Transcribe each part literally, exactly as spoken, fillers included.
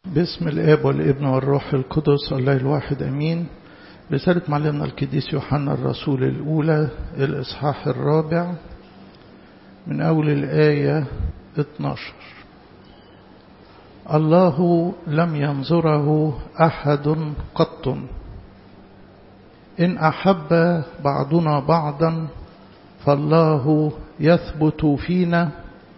باسم الآب والابن والروح القدس الله الواحد أمين. رسالة معلمنا القديس يوحنا الرسول الأولى الإصحاح الرابع من أول الآية اثناشر. الله لم ينظره أحد قط، إن أحب بعضنا بعضا فالله يثبت فينا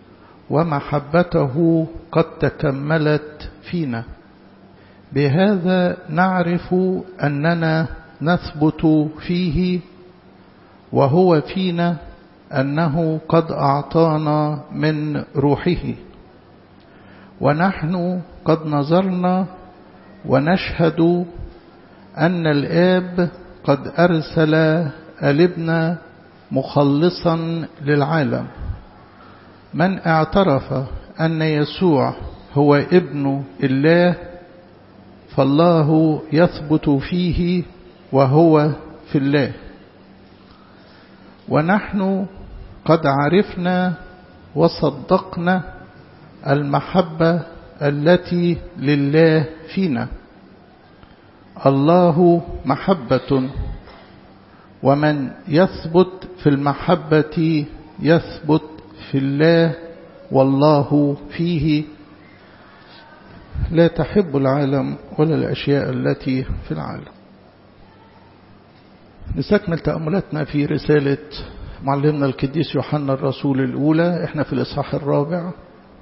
ومحبته قد تكملت فينا، بهذا نعرف أننا نثبت فيه وهو فينا، أنه قد أعطانا من روحه. ونحن قد نظرنا ونشهد أن الآب قد أرسل الابن مخلصا للعالم. من اعترف أن يسوع هو ابن الله فالله يثبت فيه وهو في الله. ونحن قد عرفنا وصدقنا المحبة التي لله فينا. الله محبة، ومن يثبت في المحبة يثبت في الله والله فيه. لا تحب العالم ولا الأشياء التي في العالم. نستكمل تأملاتنا في رسالة معلمنا القديس يوحنا الرسول الأولى. احنا في الإصحاح الرابع.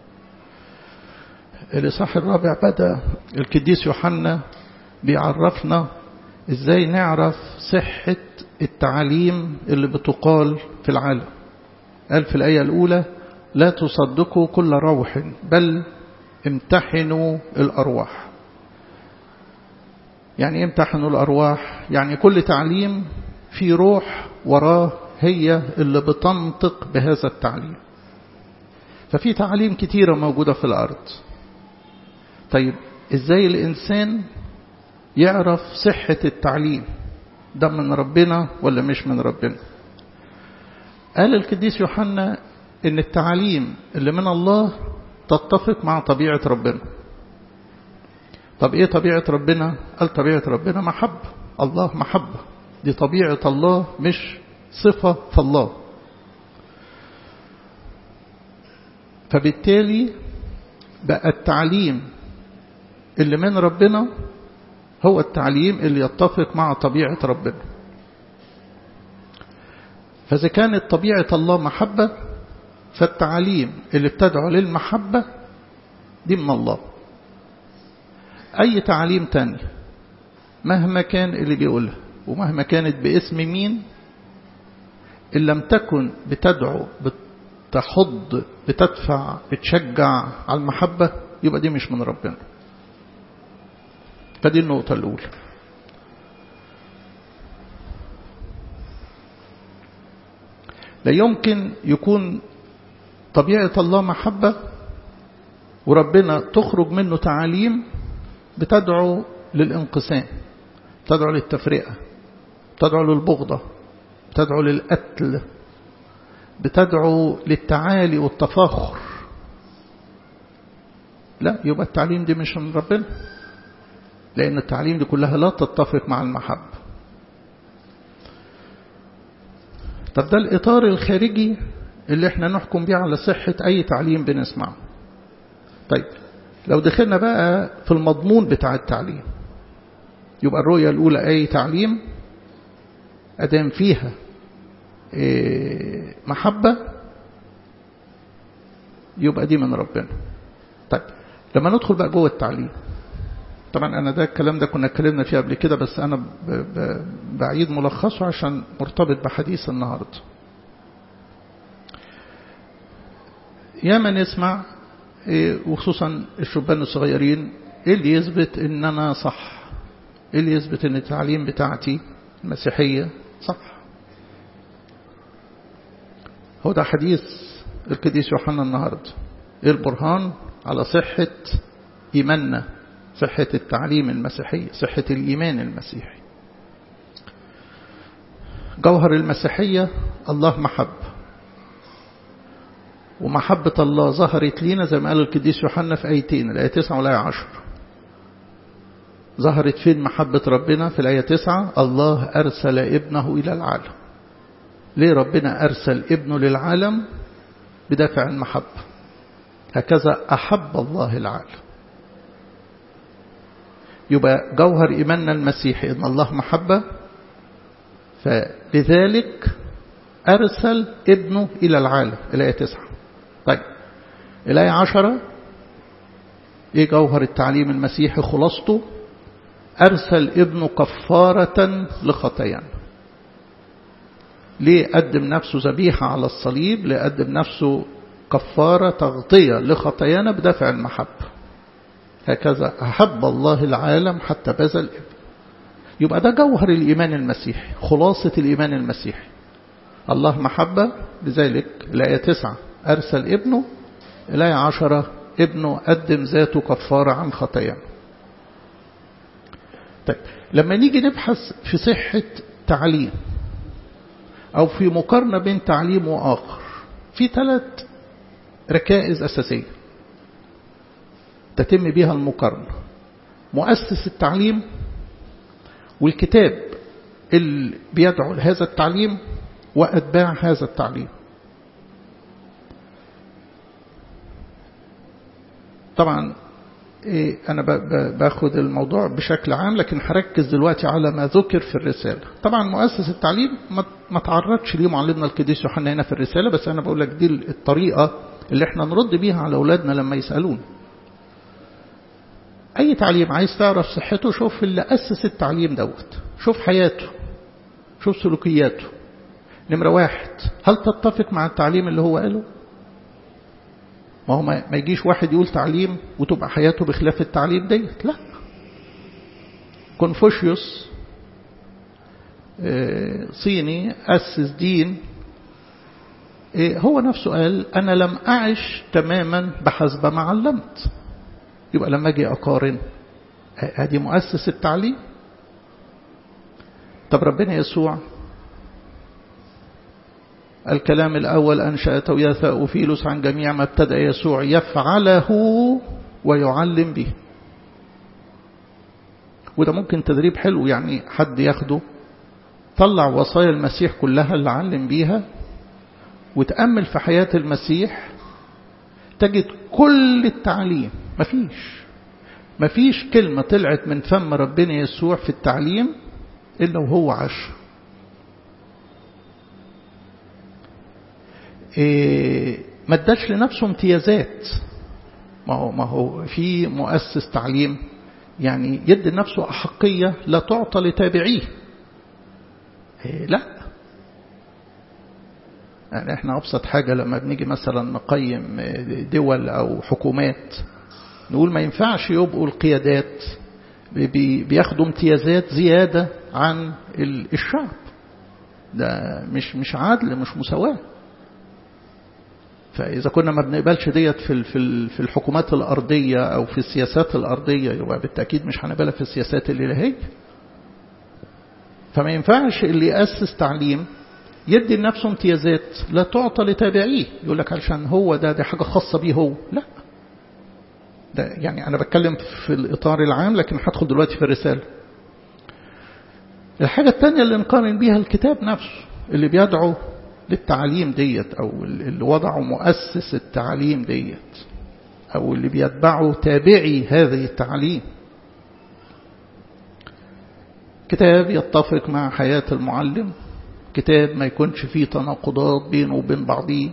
الإصحاح الرابع بدأ القديس يوحنا بيعرفنا ازاي نعرف صحة التعاليم اللي بتقال في العالم. قال في الآية الأولى: لا تصدقوا كل روح بل امتحنوا الأرواح. يعني امتحنوا الأرواح، يعني كل تعليم في روح وراه هي اللي بتنطق بهذا التعليم. ففي تعليم كتيرة موجودة في الأرض. طيب ازاي الإنسان يعرف صحة التعليم ده من ربنا ولا مش من ربنا؟ قال القديس يوحنا ان التعاليم اللي من الله تتفق مع طبيعة ربنا. طب ايه طبيعة ربنا؟ قال طبيعة ربنا محبة. الله محبة، دي طبيعة الله مش صفة في الله. فبالتالي بقى التعليم اللي من ربنا هو التعليم اللي يتفق مع طبيعة ربنا. فإذا كانت طبيعة الله محبة فالتعاليم اللي بتدعو للمحبة دي من الله. أي تعاليم تانية مهما كان اللي بيقولها ومهما كانت باسم مين، إن لم تكن بتدعو بتحض بتدفع بتشجع على المحبة يبقى دي مش من ربنا. فدي النقطة الأولى. لا يمكن يكون طبيعة الله محبة وربنا تخرج منه تعاليم بتدعو للانقسام، بتدعو للتفرقة، بتدعو للبغضة، بتدعو للقتل، بتدعو للتعالي والتفاخر. لا، يبقى التعليم دي مش من ربنا، لأن التعليم دي كلها لا تتفق مع المحبة. طب ده الإطار الخارجي اللي احنا نحكم بيه على صحة أي تعليم بنسمعه. طيب لو دخلنا بقى في المضمون بتاع التعليم، يبقى الرؤية الأولى أي تعليم أدام فيها محبة يبقى دي من ربنا. طيب لما ندخل بقى جوه التعليم، طبعا أنا ده الكلام ده كنا اتكلمنا فيه قبل كده، بس أنا بعيد ملخصه عشان مرتبط بحديث النهاردة. ياما نسمع وخصوصا الشبان الصغيرين ايه اللي يثبت ان انا صح، ايه اللي يثبت ان التعليم بتاعتي المسيحية صح. هو ده حديث القديس يوحنا النهاردة. ايه البرهان على صحة ايماننا، صحة التعليم المسيحي، صحة الإيمان المسيحي. جوهر المسيحية الله محبة، ومحبة الله ظهرت لنا زي ما قال القديس يوحنا في آيتين، الآية تسعة والآية عشر. ظهرت فين محبة ربنا؟ في الآية تسعة الله أرسل ابنه إلى العالم. ليه ربنا أرسل ابنه للعالم؟ بدافع المحبة. هكذا أحب الله العالم. يبقى جوهر إيماننا المسيحي إن الله محبة، فلذلك أرسل ابنه إلى العالم. الآية تسعة. طيب الآية عشرة إيه جوهر التعليم المسيحي؟ خلاصته أرسل ابنه كفارة لخطايانا. ليه قدم نفسه ذبيحة على الصليب؟ ليه قدم نفسه كفارة تغطية لخطايانا بدافع المحبة. هكذا أحب الله العالم حتى بذل الابن. يبقى ده جوهر الإيمان المسيحي، خلاصة الإيمان المسيحي. الله محبة، لذلك الآية تسعة أرسل ابنه. الآية عشرة ابنه قدم ذاته كفارة عن خطايانا. طيب لما نيجي نبحث في صحة تعليم أو في مقارنة بين تعليم وآخر، في ثلاث ركائز أساسية تتم بها المقارنة: مؤسس التعليم، والكتاب اللي بيدعو لهذا التعليم، وأتباع هذا التعليم. طبعا أنا باخد الموضوع بشكل عام، لكن هركز دلوقتي على ما ذكر في الرسالة. طبعا مؤسس التعليم ما تعرضش ليه معلمنا القديس يوحنا هنا في الرسالة، بس أنا بقول لك دي الطريقة اللي احنا نرد بيها على أولادنا لما يسألون. أي تعليم عايز تعرف صحته، شوف اللي أسس التعليم دوت، شوف حياته، شوف سلوكياته. نمرة واحد، هل تتفق مع التعليم اللي هو قاله؟ ما هو ما يجيش واحد يقول تعليم وتبقى حياته بخلاف التعليم ديت، لا. كونفوشيوس صيني أسس دين، هو نفسه قال أنا لم أعش تماما بحسب ما علمت. يبقى لما أجي أقارن، هذه مؤسس التعليم. طب ربنا يسوع الكلام الأول أنشأ توياثا وفيلوس عن جميع ما ابتدأ يسوع يفعله ويعلم به. وده ممكن تدريب حلو، يعني حد ياخده طلع وصايا المسيح كلها اللي علم بيها وتأمل في حياة المسيح، تجد كل التعليم. مفيش مفيش كلمة طلعت من فم ربنا يسوع في التعليم إلا وهو عاش. إيه ما اداش لنفسه امتيازات. ما هو ما هو في مؤسس تعليم يعني يدي لنفسه أحقية لا تعطى لتابعيه. إيه لا، يعني احنا أبسط حاجة لما بنيجي مثلا نقيم دول أو حكومات، نقول ما ينفعش يبقوا القيادات بياخدوا امتيازات زيادة عن الشعب. ده مش مش عادل، مش مساواة. فإذا كنا ما بنقبلش ديت في في الحكومات الأرضية أو في السياسات الأرضية، يبقى بالتأكيد مش هنقبلها في السياسات الإلهية. فما ينفعش اللي يأسس تعليم يدي لنفسه امتيازات لا تعطى لتابعيه، يقول لك علشان هو ده دي حاجة خاصة بيه هو. لا، ده يعني أنا بتكلم في الإطار العام، لكن هدخل دلوقتي في الرسالة. الحاجة الثانية اللي نقارن بيها الكتاب نفسه اللي بيدعو للتعليم ديت، أو اللي وضعوا مؤسس التعليم ديت، أو اللي بيتبعوا تابعي هذه التعليم. كتاب يتفق مع حياة المعلم، كتاب ما يكونش فيه تناقضات بينه وبين بعضيه،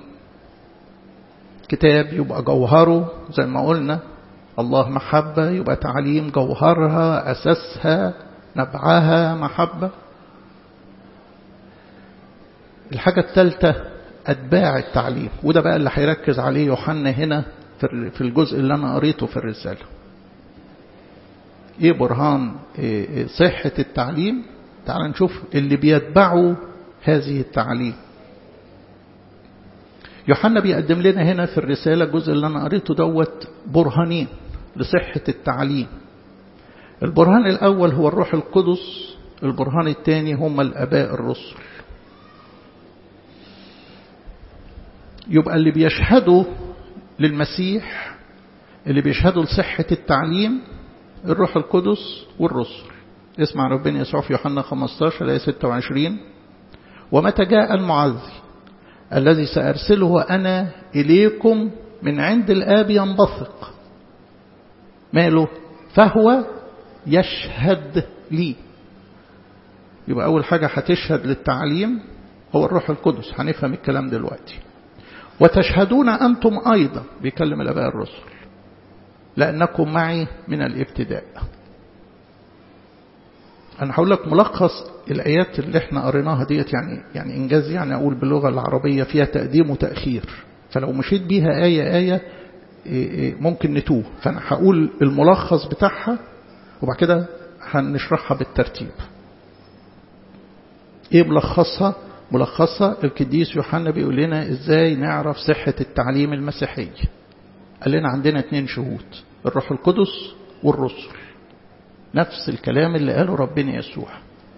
كتاب يبقى جوهره زي ما قلنا الله محبة، يبقى تعليم جوهرها أساسها نبعها محبة. الحاجة الثالثة أتباع التعليم، وده بقى اللي هيركز عليه يوحنا هنا في الجزء اللي أنا قريته في الرسالة. إيه برهان إيه صحة التعليم؟ تعال نشوف اللي بيتبعوا هذه التعليم. يوحنا بيقدم لنا هنا في الرسالة الجزء اللي أنا قريته دوت برهانين لصحة التعليم. البرهان الأول هو الروح القدس، البرهان الثاني هم الآباء الرسل. يبقى اللي بيشهدوا للمسيح، اللي بيشهدوا لصحة التعليم، الروح القدس والرسل. اسمع ربنا يسوع في يوحنا خمسة عشر آية ستة وعشرين: ومتى جاء المعزي الذي سأرسله أنا إليكم من عند الآب ينبثق ماله فهو يشهد لي. يبقى أول حاجة هتشهد للتعليم هو الروح القدس، هنفهم الكلام دلوقتي. وتشهدون أنتم أيضا، بيكلم الآباء الرسل، لأنكم معي من الابتداء. أنا هقول لك ملخص الآيات اللي احنا قريناها ديت، يعني يعني إنجاز، يعني أقول باللغة العربية فيها تقديم وتأخير، فلو مشيت بيها آية آية ممكن نتوه، فأنا هقول الملخص بتاعها وبعد كده هنشرحها بالترتيب. إيه ملخصها؟ ملخصها القديس يوحنا بيقول لنا إزاي نعرف صحة التعليم المسيحي. قال لنا عندنا اتنين شهود، الروح القدس والرسل، نفس الكلام اللي قاله ربنا يسوع.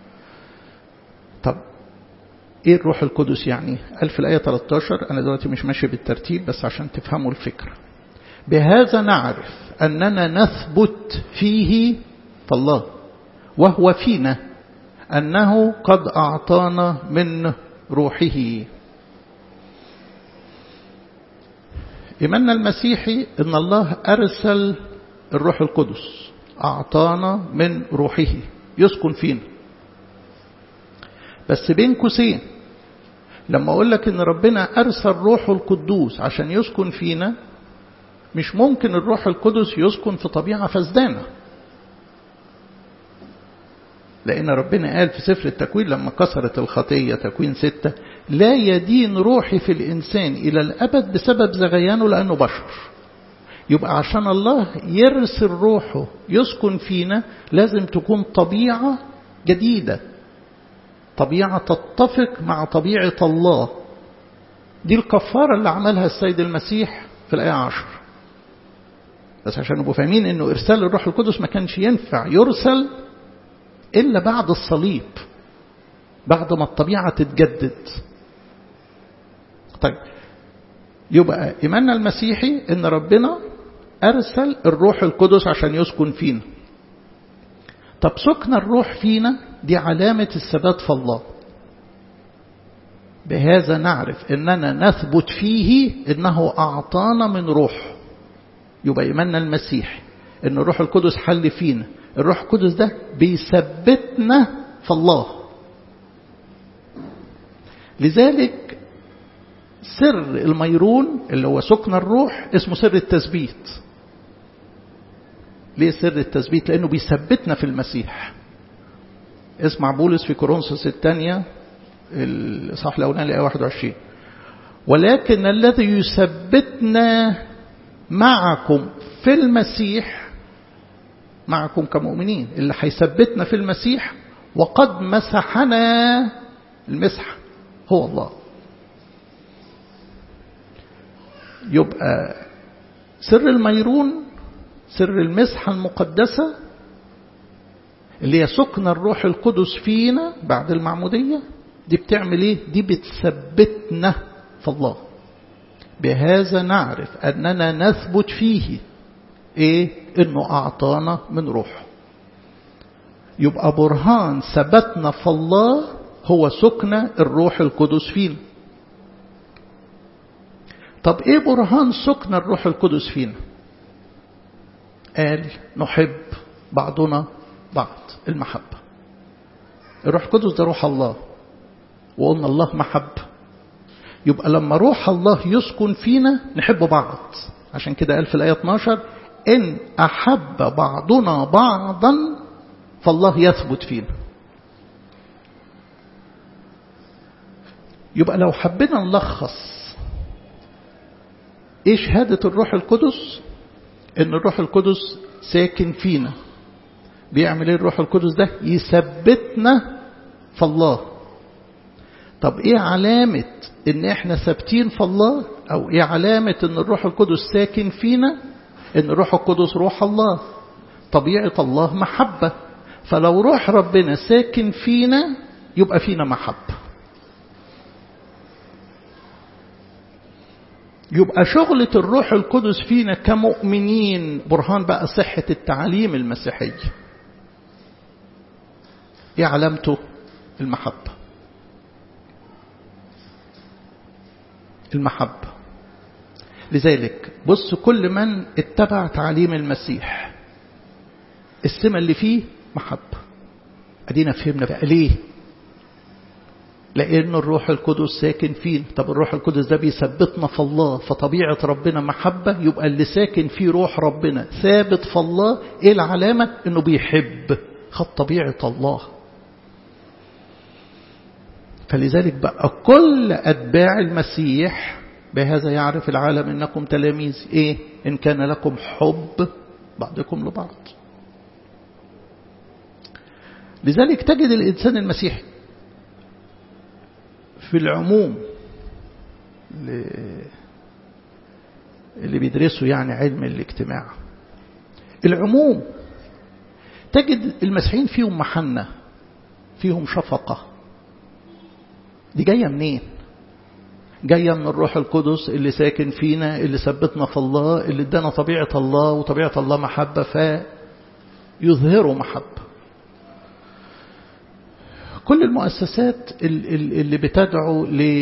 طب ايه الروح القدس يعني؟ قال في الآية ثلاثة عشر، أنا دلوقتي مش ماشي بالترتيب بس عشان تفهموا الفكرة. بهذا نعرف أننا نثبت فيه فالله وهو فينا، أنه قد أعطانا من روحه. إيماننا المسيحي أن الله أرسل الروح القدس، أعطانا من روحه يسكن فينا. بس بين قوسين، لما أقول لك أن ربنا أرسل روحه القدوس عشان يسكن فينا، مش ممكن الروح القدس يسكن في طبيعة فسدانة، لأن ربنا قال في سفر التكوين لما كسرت الخطية، تكوين ستة: لا يدين روحي في الإنسان إلى الأبد بسبب زغيانه لأنه بشر. يبقى عشان الله يرسل روحه يسكن فينا لازم تكون طبيعة جديدة، طبيعة تتفق مع طبيعة الله. دي الكفارة اللي عملها السيد المسيح في الآية عشر. بس عشان نبقوا فاهمين انه ارسال الروح القدس ما كانش ينفع يرسل إلا بعد الصليب، بعد ما الطبيعة تتجدد. طيب يبقى إيماننا المسيحي إن ربنا أرسل الروح القدس عشان يسكن فينا. طب سكن الروح فينا دي علامة الثبات في الله. بهذا نعرف إننا نثبت فيه إنه أعطانا من روح. يبقى إيماننا المسيحي إن الروح القدس حل فينا، الروح القدس ده بيثبتنا في الله. لذلك سر الميرون اللي هو سكن الروح اسمه سر التثبيت. ليه سر التثبيت؟ لأنه بيثبتنا في المسيح. اسمع بولس في كورنثوس الثانية الإصحاح الأولاني الآية واحد وعشرين: ولكن الذي يثبتنا معكم في المسيح، معكم كمؤمنين، اللي هيثبتنا في المسيح وقد مسحنا، المسح هو الله. يبقى سر الميرون، سر المسحة المقدسة اللي هي سكن الروح القدس فينا بعد المعمودية، دي بتعمل ايه؟ دي بتثبتنا في الله. بهذا نعرف أننا نثبت فيه ايه؟ انه أعطانا من روح. يبقى برهان ثبتنا في الله هو سكن الروح القدس فينا. طب ايه برهان سكن الروح القدس فينا؟ قال نحب بعضنا بعض، المحبة. الروح القدس ده روح الله، وقلنا الله محبة. يبقى لما روح الله يسكن فينا نحب بعض. عشان كده قال في الآية اثناشر: إن أحب بعضنا بعضا فالله يثبت فينا. يبقى لو حبينا نلخص ايه شهادة الروح القدس؟ ان الروح القدس ساكن فينا. بيعمل ايه الروح القدس ده؟ يثبتنا في الله. طب ايه علامة ان احنا ثابتين في الله، او ايه علامة ان الروح القدس ساكن فينا؟ ان الروح القدس روح الله، طبيعة الله محبة. فلو روح ربنا ساكن فينا يبقى فينا محبة. يبقى شغلة الروح القدس فينا كمؤمنين برهان بقى صحة التعليم المسيحي. ايه علامته؟ المحبة. المحبة. لذلك بص، كل من اتبع تعليم المسيح السمة اللي فيه محبة. ادينا فهمنا بقى ليه. لأن الروح القدس ساكن فينا. طب الروح القدس ده بيثبتنا في الله، فطبيعة ربنا محبة، يبقى اللي ساكن فيه روح ربنا ثابت في الله. ايه العلامة؟ انه بيحب، خد طبيعة الله. فلذلك بقى كل أتباع المسيح بهذا يعرف العالم إنكم تلاميذ. إيه؟ إن كان لكم حب بعضكم لبعض. لذلك تجد الإنسان المسيحي في العموم اللي بيدرسوا يعني علم الاجتماع، العموم تجد المسيحيين فيهم محنة، فيهم شفقة. دي جاية منين؟ جاية من الروح القدس اللي ساكن فينا، اللي ثبتنا في الله، اللي ادانا طبيعة الله، وطبيعة الله محبة، فيظهروا محبة. كل المؤسسات اللي بتدعو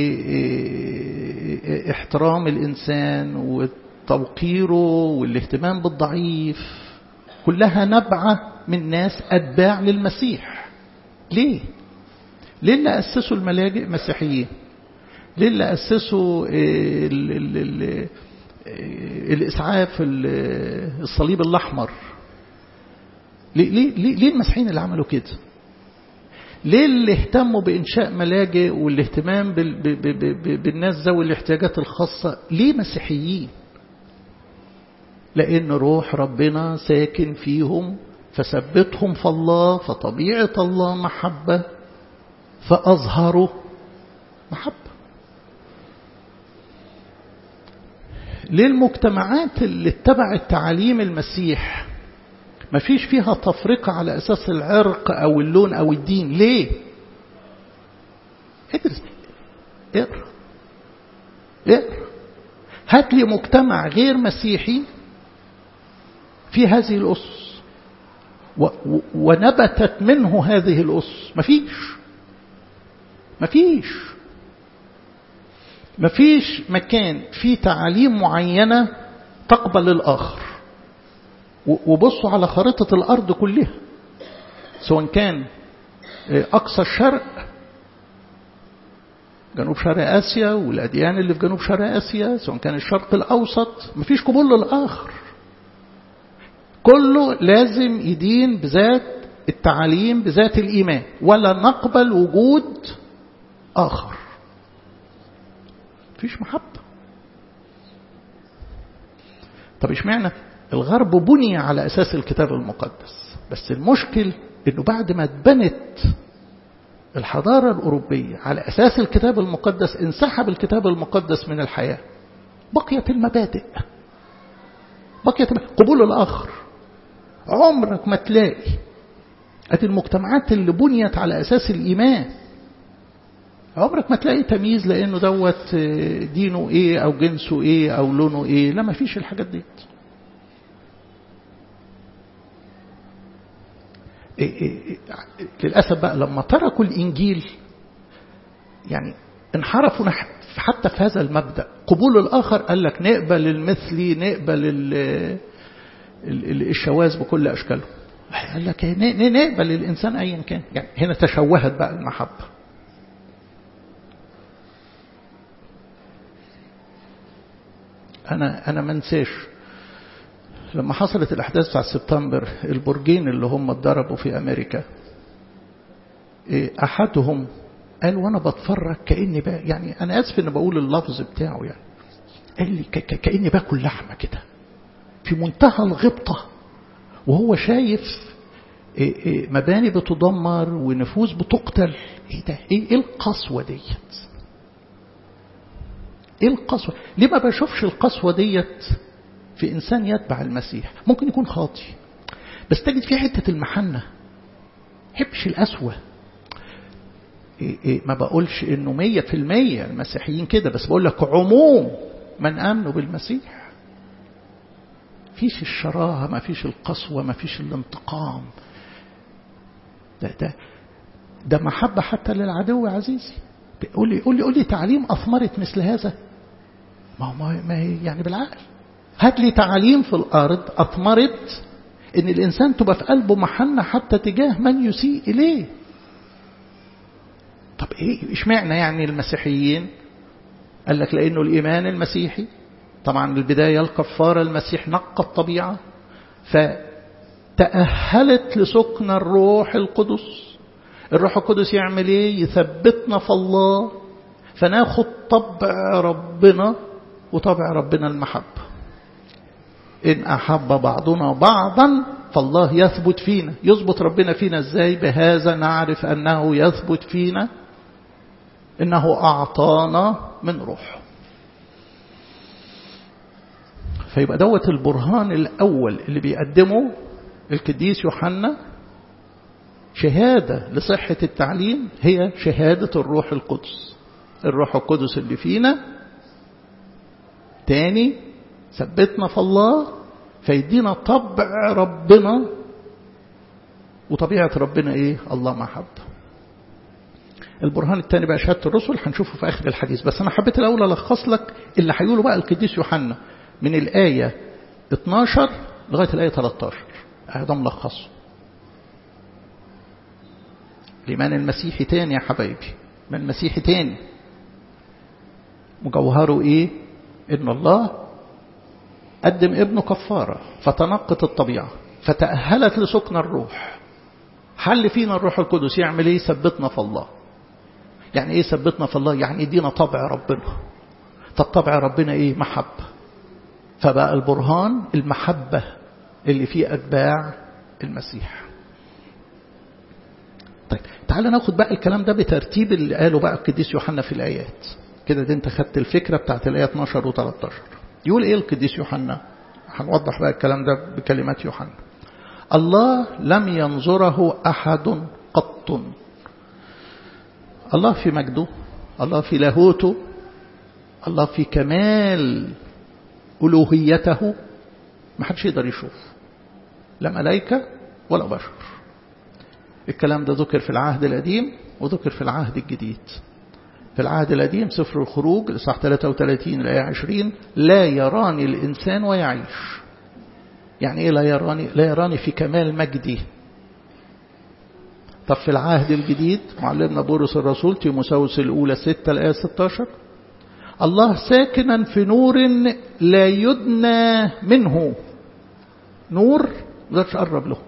لاحترام الإنسان وتوقيره والاهتمام بالضعيف كلها نبعة من ناس أتباع للمسيح. ليه؟ ليه اللي أسسوا الملاجئ مسيحيين؟ ليه اللي أسسوا ال ال ال الإسعاف الصليب الأحمر؟ ليه, ليه, ليه المسيحيين اللي عملوا كده؟ ليه اللي اهتموا بإنشاء ملاجئ والاهتمام بالناس ذوي الاحتياجات الخاصة؟ ليه مسيحيين؟ لأن روح ربنا ساكن فيهم، فثبتهم في الله، فطبيعة الله محبة، فأظهروا محبة. ليه المجتمعات اللي اتبعت تعاليم المسيح ما فيش فيها تفرقة على أساس العرق أو اللون أو الدين؟ ليه؟ ادرس، اقرأ اقرأ، هات لي مجتمع غير مسيحي في هذه الأسس ونبتت منه هذه الأسس. ما فيش ما فيش ما فيش مكان فيه تعاليم معينة تقبل الآخر. وبصوا على خريطة الأرض كلها، سواء كان أقصى الشرق، جنوب شرق آسيا والأديان اللي في جنوب شرق آسيا، سواء كان الشرق الأوسط، ما فيش قبول للآخر. كله لازم يدين بذات التعاليم، بذات الإيمان، ولا نقبل وجود آخر. فيش محبة. طب اشمعنى الغرب بني على أساس الكتاب المقدس؟ بس المشكل إنه بعد ما اتبنت الحضارة الأوروبية على أساس الكتاب المقدس، انسحب الكتاب المقدس من الحياة. بقيت المبادئ، بقيت قبول الآخر. عمرك ما تلاقي أدي المجتمعات اللي بنيت على أساس الإيمان، عمرك ما تلاقي تمييز لأنه دوت دينه إيه أو جنسه إيه أو لونه إيه. لا، ما فيش الحاجات دي. إيه إيه للأسف بقى لما تركوا الإنجيل يعني انحرفوا حتى في هذا المبدأ. قبول الآخر، قال لك نقبل المثلي، نقبل الشواذ بكل أشكاله. قال لك نقبل الإنسان أيا كان. يعني هنا تشوهت بقى المحبة. أنا أنا ما انساش لما حصلت الأحداث بتاع سبتمبر، البرجين اللي هم اتضربوا في أمريكا، أحدهم قال وأنا بتفرج كأني بقى، يعني أنا آسف إن بقول اللفظ بتاعه، يعني قال لي كأني باكل لحمة كده في منتهى الغبطة، وهو شايف مباني بتدمر ونفوس بتقتل. إيه ده؟ إيه القسوة ديت؟ إيه القسوة؟ ليه ما بشوفش القسوة ديت في إنسان يتبع المسيح؟ ممكن يكون خاطي، بس تجد فيه حتة المحنة، حبش القسوة. إيه إيه ما بقولش إنه مية في المية المسيحيين كده، بس بقول لك عموم من آمنوا بالمسيح. فيش الشراهة، ما فيش القسوة، ما فيش الانتقام. ده ده ده محبة حتى للعدو. عزيزي قول لي قول لي قول لي تعليم أثمرت مثل هذا؟ ما هو ما هي يعني بالعقل. هات لي تعليم في الأرض أثمرت إن الإنسان تبقى في قلبه محنة حتى تجاه من يسيء إليه. طب إيه إيش معنى يعني المسيحيين؟ قال لك لأنه الإيمان المسيحي طبعا البداية الكفارة، المسيح نقى الطبيعة فتأهلت لسكن الروح القدس. الروح القدس يعمل إيه؟ يثبتنا في الله، فناخد طبع ربنا، وطبع ربنا المحبة. إن أحب بعضنا بعضا فالله يثبت فينا. يثبت ربنا فينا إزاي؟ بهذا نعرف أنه يثبت فينا إنه أعطانا من روحه. فيبقى دوت البرهان الأول اللي بيقدمه القديس يوحنا، شهادة لصحة التعليم هي شهادة الروح القدس. الروح القدس اللي فينا تاني ثبتنا في الله، فيدينا طبع ربنا. وطبيعة ربنا ايه؟ الله محبة. البرهان الثاني بقى شهادة الرسل، هنشوفه في آخر الحديث، بس أنا حبيت الأول ألخص لك اللي هيقوله بقى القديس يوحنا من الآية اتناشر لغاية الآية ثلاثة عشر. هذا ملخصه. الإيمان المسيحي تاني يا حبايبي، من المسيحي تاني مجوهره إيه؟ إن الله قدم ابنه كفارة فتنقت الطبيعة فتأهلت لسكن الروح. حل فينا الروح القدس يعمل إيه؟ ثبتنا في الله. يعني إيه ثبتنا في الله؟ يعني يدينا طبع ربنا. طب طبع ربنا إيه؟ محبة. فبقى البرهان المحبة اللي فيه أتباع المسيح. طيب تعال ناخد بقى الكلام ده بترتيب اللي قاله بقى القديس يوحنا في الآيات. كده دي انت خدت الفكرة بتاعت الآية اتناشر و ثلاثة عشر. يقول ايه القديس يوحنا؟ هنوضح بقى الكلام ده بكلمات يوحنا. الله لم ينظره أحد قط. الله في مجده، الله في لاهوته، الله في كمال ألوهيته، ما حدش يقدر يشوف، لا ملائكة ولا بشر. الكلام ده ذكر في العهد القديم وذكر في العهد الجديد. في العهد القديم سفر الخروج الإصحاح ثلاثة وثلاثين الآية عشرين: لا يراني الإنسان ويعيش. يعني إيه لا يراني؟ لا يراني في كمال مجدي. طب في العهد الجديد معلمنا بولس الرسول تيموثاوس الأولى ستة الآية ستة عشر: الله ساكنا في نور لا يدنى منه. نور لا تقرب له،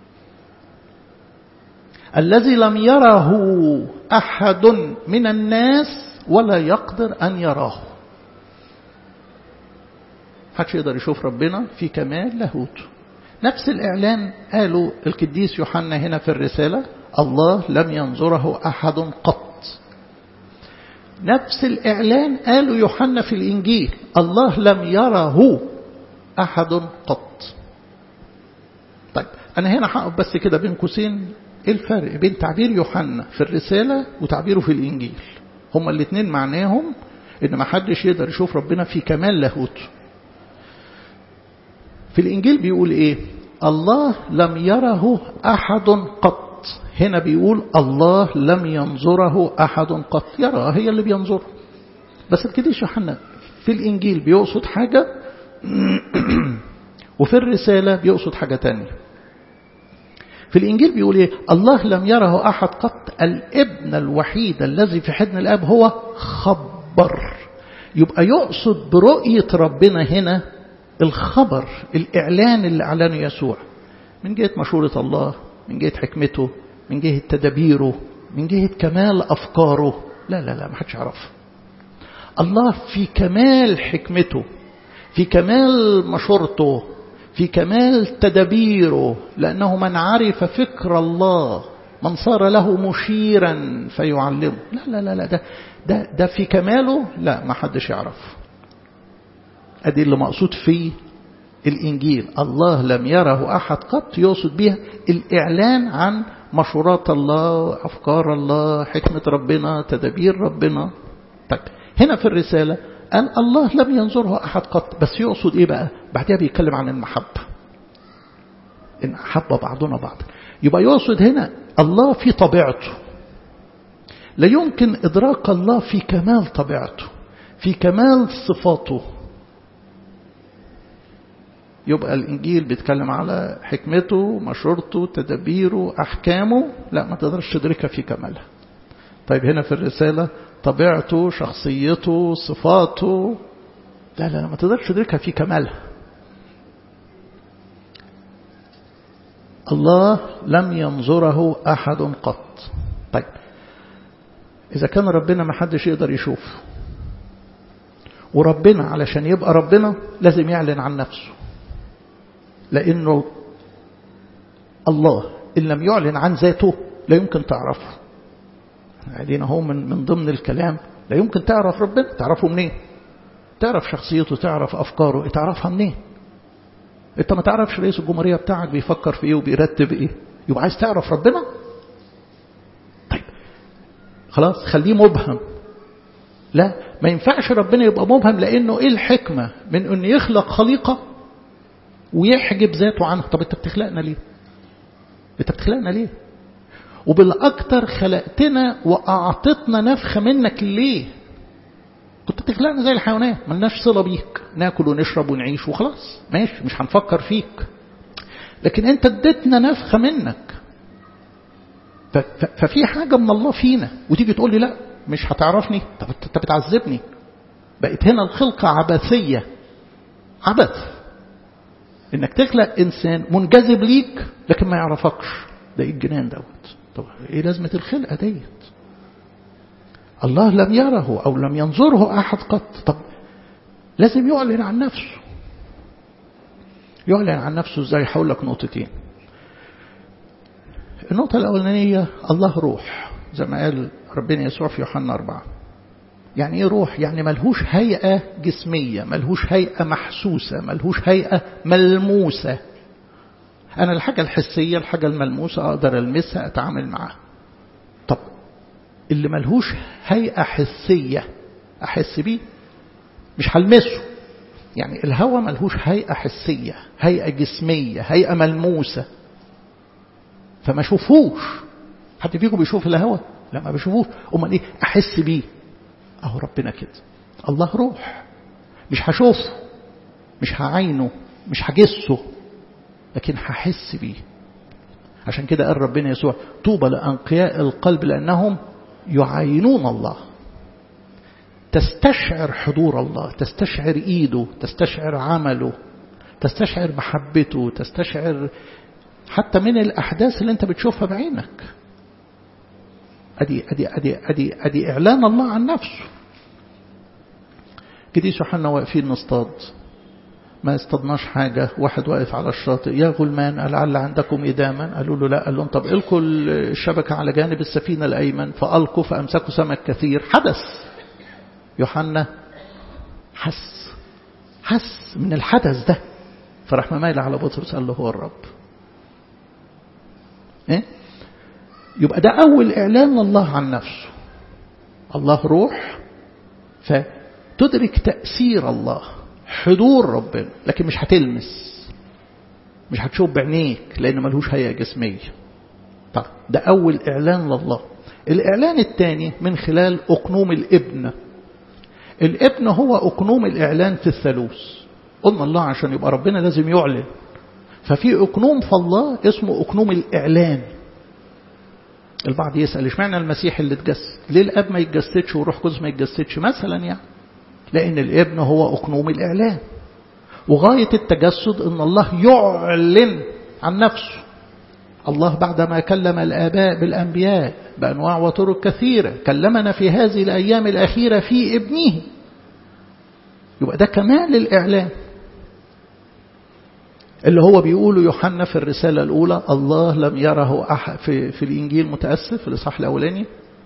الذي لم يره أحد من الناس ولا يقدر أن يراه. محدش يقدر يشوف ربنا في كمال لاهوته. نفس الإعلان قالوا القديس يوحنا هنا في الرسالة: الله لم ينظره أحد قط. نفس الإعلان قالوا يوحنا في الإنجيل: الله لم يره أحد قط. طيب أنا هنا هقف بس كده بين قوسين. إيه الفرق بين تعبير يوحنا في الرسالة وتعبيره في الإنجيل؟ هما الاثنين معناهم إن ما حدش يقدر يشوف ربنا في كمال لاهوته. في الإنجيل بيقول إيه؟ الله لم يره أحد قط. هنا بيقول الله لم ينظره أحد قط. يرى هي اللي بينظره. بس القديس يوحنا في الإنجيل بيقصد حاجة وفي الرسالة بيقصد حاجة تانية. في الإنجيل بيقول إيه؟ الله لم يره أحد قط، الابن الوحيد الذي في حضن الآب هو خبر. يبقى يقصد برؤية ربنا هنا الخبر، الإعلان اللي أعلنه يسوع من جهة مشورة الله، من جهة حكمته، من جهة تدبيره، من جهة كمال أفكاره. لا لا لا ما حدش يعرف. الله في كمال حكمته، في كمال مشورته، في كمال تدبيره، لأنه من عرف فكر الله من صار له مشيرا فيعلمه. لا لا لا لا ده ده ده في كماله لا ما حدش يعرف. أدي اللي مقصود في الإنجيل. الله لم يره أحد قط يقصد بها الإعلان عن مشورات الله، أفكار الله، حكمة ربنا، تدبير ربنا. طيب هنا في الرسالة قال الله لم ينظره أحد قط، بس يقصد إيه بقى؟ بعدها بيتكلم عن المحبة، إن أحب بعضنا بعض. يبقى يقصد هنا الله في طبيعته، لا يمكن إدراك الله في كمال طبيعته، في كمال صفاته. يبقى الإنجيل بيتكلم على حكمته، مشورته، تدبيره، أحكامه، لا ما تقدرش تدركها في كمالها. طيب هنا في الرسالة طبيعته، شخصيته، صفاته، لا لا ما تقدرش تدركها في كمالها. الله لم ينظره أحد قط. طيب إذا كان ربنا ما حدش يقدر يشوف، وربنا علشان يبقى ربنا لازم يعلن عن نفسه، لأنه الله إن لم يعلن عن ذاته لا يمكن تعرفه. قاعدين هو من من ضمن الكلام، لا يمكن تعرف ربنا. تعرفه منين؟ تعرف شخصيته، تعرف أفكاره، تعرفها منين؟ انت ما تعرفش رئيس الجمهورية بتاعك بيفكر في ايه وبيرتب ايه، يبقى عايز تعرف ربنا؟ طيب خلاص خليه مبهم. لا ما ينفعش ربنا يبقى مبهم، لانه ايه الحكمة من انه يخلق خليقة ويحجب ذاته عنها؟ طب انت بتخلقنا ليه؟ انت بتخلقنا ليه؟ وبالاكتر خلقتنا واعطتنا نفخة منك ليه؟ كنت بتخلقنا زي الحيوانات، ملناش صلة بيك، ناكل ونشرب ونعيش وخلاص، ماشي، مش هنفكر فيك. لكن انت اديتنا نفخة منك، ففي حاجة من الله فينا، وتيجي تقول لي لا مش هتعرفني. طب انت بتعذبني. بقت هنا الخلقة عبثية، عبث انك تخلق انسان منجذب ليك لكن ما يعرفكش. ده ايه الجنان دوت؟ طب ايه لازمة الخلقة ديت؟ الله لم يره أو لم ينظره أحد قط. طب لازم يعلن عن نفسه. يعلن عن نفسه ازاي؟ هقول لك نقطتين. النقطة الأولانية الله روح، زي ما قال ربنا يسوع في يوحنا أربعة. يعني ايه روح؟ يعني ملهوش هيئة جسمية، ملهوش هيئة محسوسة، ملهوش هيئة ملموسة. أنا الحاجة الحسية، الحاجة الملموسة أقدر ألمسها، أتعامل معها. طب اللي ملهوش هيئة حسية أحس بيه، مش هلمسه. يعني الهوى ملهوش هيئة حسية، هيئة جسمية، هيئة ملموسة، فما شوفوش. حد فيكم بيشوف الهوى؟ لا ما بيشوفوش. أمال إيه؟ أحس بيه. أهو ربنا كده، الله روح، مش هشوفه، مش هعينه، مش هجسه، لكن هحس بيه. عشان كده قال ربنا يسوع طوبى لأنقياء القلب لأنهم يعينون الله. تستشعر حضور الله، تستشعر إيده، تستشعر عمله، تستشعر محبته، تستشعر حتى من الأحداث اللي أنت بتشوفها بعينك. أدي, أدي, أدي, أدي, أدي إعلان الله عن نفسه. كده يوحنا واقفين نصطاد، ما اصطادناش حاجة. واحد واقف على الشاطئ، يا غلمان لعل عندكم إداما؟ قالوا له لا. قال لهم طب القوا الشبكة على جانب السفينة الأيمن، فألقوا فأمسكوا سمك كثير. حدث. يوحنا حس حس من الحدث ده، فراح مايل على بطرس قال له هو الرب. إيه؟ يبقى ده أول إعلان الله عن نفسه. الله روح، فتدرك تأثير الله، حضور ربنا، لكن مش هتلمس، مش هتشوف بعينيك لأنه ملهوش هيئة جسمية. طب ده أول إعلان لله. الإعلان الثاني من خلال أقنوم الابن. الابن هو أقنوم الإعلان في الثالوث. قلنا الله عشان يبقى ربنا لازم يعلن، ففي أقنوم في الله اسمه أقنوم الإعلان. البعض يسأل اشمعنى المسيح اللي اتجسد؟ ليه الأب ما يتجسدش وروح قدس ما يتجسدش مثلا؟ يعني لأن الابن هو أقنوم الإعلان، وغاية التجسد أن الله يعلن عن نفسه. الله بعدما كلم الآباء بالأنبياء بأنواع وطرق كثيرة، كلمنا في هذه الأيام الأخيرة في ابنه. يبقى ده كمال الإعلان اللي هو بيقوله يوحنا في الرسالة الأولى. الله لم يره أحد في, في الإنجيل، متأسف في الإصحاح الأولاني،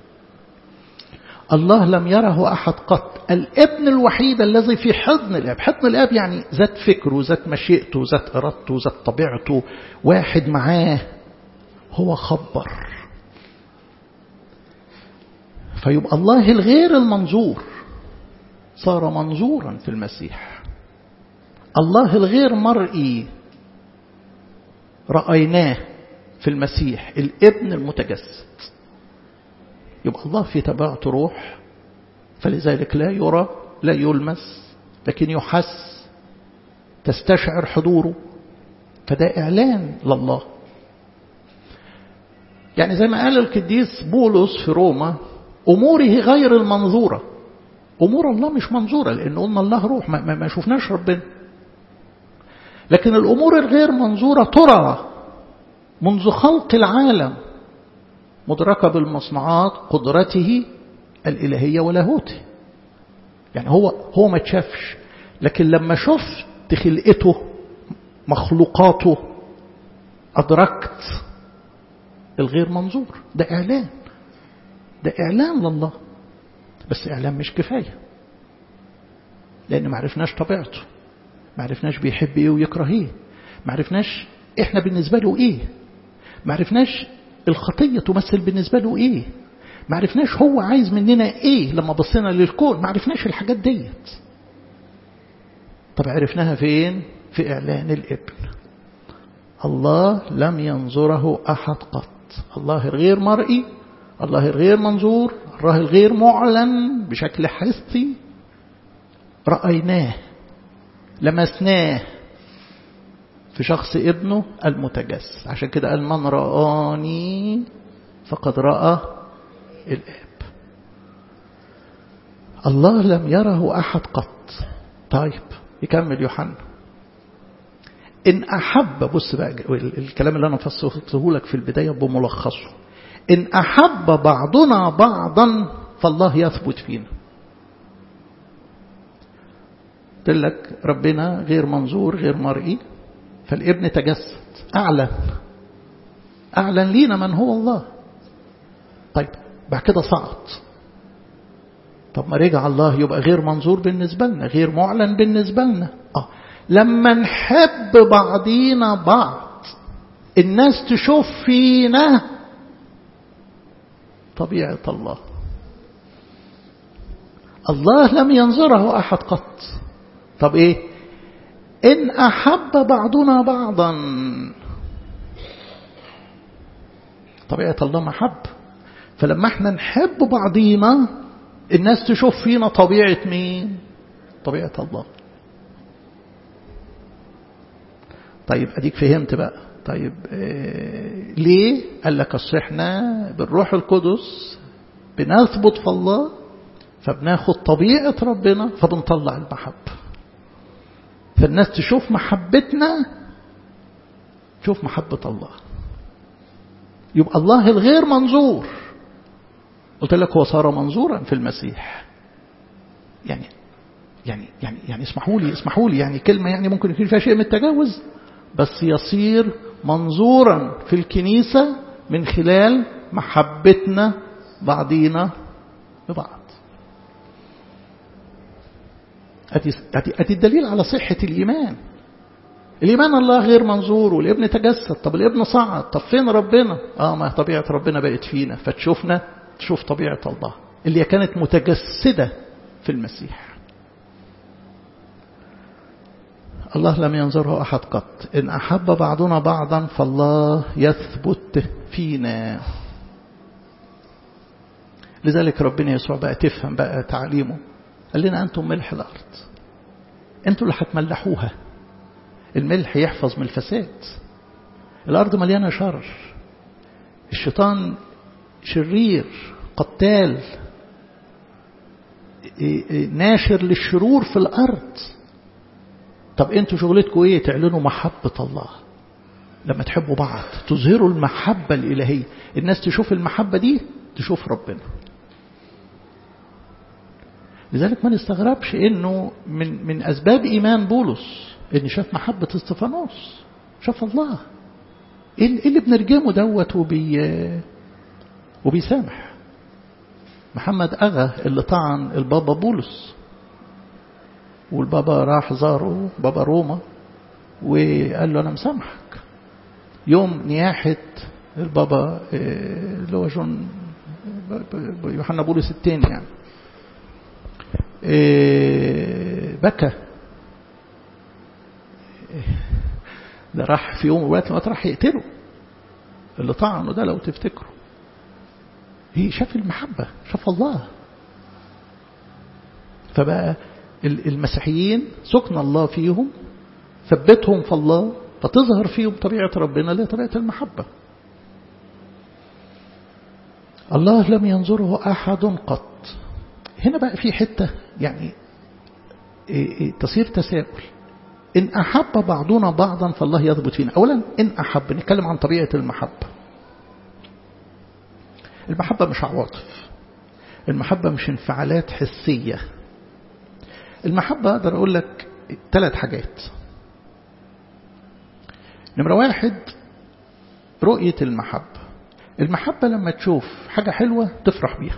الله لم يره أحد قط، الابن الوحيد الذي في حضن الآب. حضن الآب يعني ذات فكره، ذات مشيئته، ذات إرادته، ذات طبيعته، واحد معاه، هو خبر. فيبقى الله الغير المنظور صار منظورا في المسيح. الله الغير مرئي رأيناه في المسيح الابن المتجسد. يبقى الله في تبعته روح، فلذلك لا يرى لا يلمس، لكن يحس، تستشعر حضوره، فده إعلان لله. يعني زي ما قال القديس بولس في روما: أموره غير المنظورة. أمور الله مش منظورة، لأن قلنا الله روح، ما, ما شفناش ربنا. لكن الأمور الغير منظورة ترى منذ خلق العالم، مدركة بالمصنوعات قدرته الإلهية ولاهوته. يعني هو هو ما تشافش، لكن لما شفت خلقته مخلوقاته أدركت الغير منظور. ده إعلان، ده إعلان لله. بس إعلان مش كفاية، لأن ما عرفناش طبيعته، ما عرفناش بيحب إيه ويكره إيه، ما عرفناش إحنا بالنسبة له إيه، ما عرفناش الخطية تمثل بالنسبة له إيه، ما عرفناش هو عايز مننا إيه لما بصينا للكون، ما عرفناش الحاجات ديت. طب عرفناها فين؟ في إعلان الابن. الله لم ينظره أحد قط. الله الغير مرئي، الله الغير منظور، الله الغير معلن بشكل حسي، رأيناه لمسناه في شخص ابنه المتجسد. عشان كده قال: من رآني فقد رأى الآب. الله لم يره أحد قط. طيب يكمل يوحنا: إن أحب، بص بقى الكلام اللي أنا فصلته لك في البداية بملخصه: إن أحب بعضنا بعضا فالله يثبت فينا. قلت لك ربنا غير منظور غير مرئي، فالابن تجسد، أعلن أعلن لينا من هو الله. طيب بعد كده صعد. طب ما رجع الله يبقى غير منظور بالنسبة لنا، غير معلن بالنسبة لنا. آه لما نحب بعضينا بعض الناس تشوف فينا طبيعة الله. الله لم ينظره أحد قط. طب إيه؟ إن أحب بعضنا بعضا. طبيعة الله محب، فلما احنا نحب بعضينا الناس تشوف فينا طبيعة مين؟ طبيعة الله. طيب أديك فهمت بقى. طيب إيه ليه؟ قال لك أصل احنا بالروح القدس بنثبت في الله، فبناخد طبيعة ربنا، فبنطلع المحبة، فالناس تشوف محبتنا، تشوف محبة الله. يبقى الله الغير منظور، قلت لك هو صار منظورا في المسيح. يعني يعني يعني يعني اسمحوا لي اسمحوا لي يعني كلمة يعني ممكن يكون فيها شيء من التجاوز، بس يصير منظورا في الكنيسة من خلال محبتنا بعضينا ببعض. أدي الدليل على صحة الإيمان. الإيمان الله غير منظور والابن تجسد. طب الابن صعد، طب فين ربنا؟ آه ما طبيعة ربنا بقت فينا، فتشوفنا تشوف طبيعة الله اللي كانت متجسدة في المسيح. الله لم ينظره أحد قط. إن أحب بعضنا بعضا فالله يثبت فينا. لذلك ربنا يسوع بقى تفهم بقى تعليمه، قال لنا أنتم ملح الأرض، أنتم اللي هتملحوها. الملح يحفظ من الفساد. الأرض مليانة شر، الشيطان شرير قتال ناشر للشرور في الأرض. طب أنتوا شغلتكم إيه؟ تعلنوا محبة الله. لما تحبوا بعض تظهروا المحبة الإلهية، الناس تشوف المحبة دي تشوف ربنا. لذلك ما نستغربش إنه من من أسباب إيمان بولس إن شاف محبة استفانوس، شاف الله. إيه اللي بنرجمه دوت وبي وبيسامح. محمد أغا اللي طعن البابا بولس، والبابا راح زاره بابا روما وقال له أنا مسامحك. يوم نياحة البابا اللي هو جون يوحنا بولس الثاني يعني إيه بكى، ده راح في يوم وقت ما راح يقتله اللي طعنه ده لو تفتكروا. هي شاف المحبة، شاف الله. فبقى المسيحيين سكن الله فيهم، ثبتهم في الله، فتظهر فيهم طبيعة ربنا اللي هي طبيعة المحبة. الله لم ينظره أحد قط. هنا بقى في حتة يعني تصير تساؤل. إن أحب بعضنا بعضا فالله يثبت فينا. أولا إن أحب، نتكلم عن طبيعة المحبة. المحبة مش عواطف، المحبة مش انفعالات حسية. المحبة أقدر أقول لك ثلاث حاجات. نمرة واحد رؤية المحبة. المحبة لما تشوف حاجة حلوة تفرح بيها،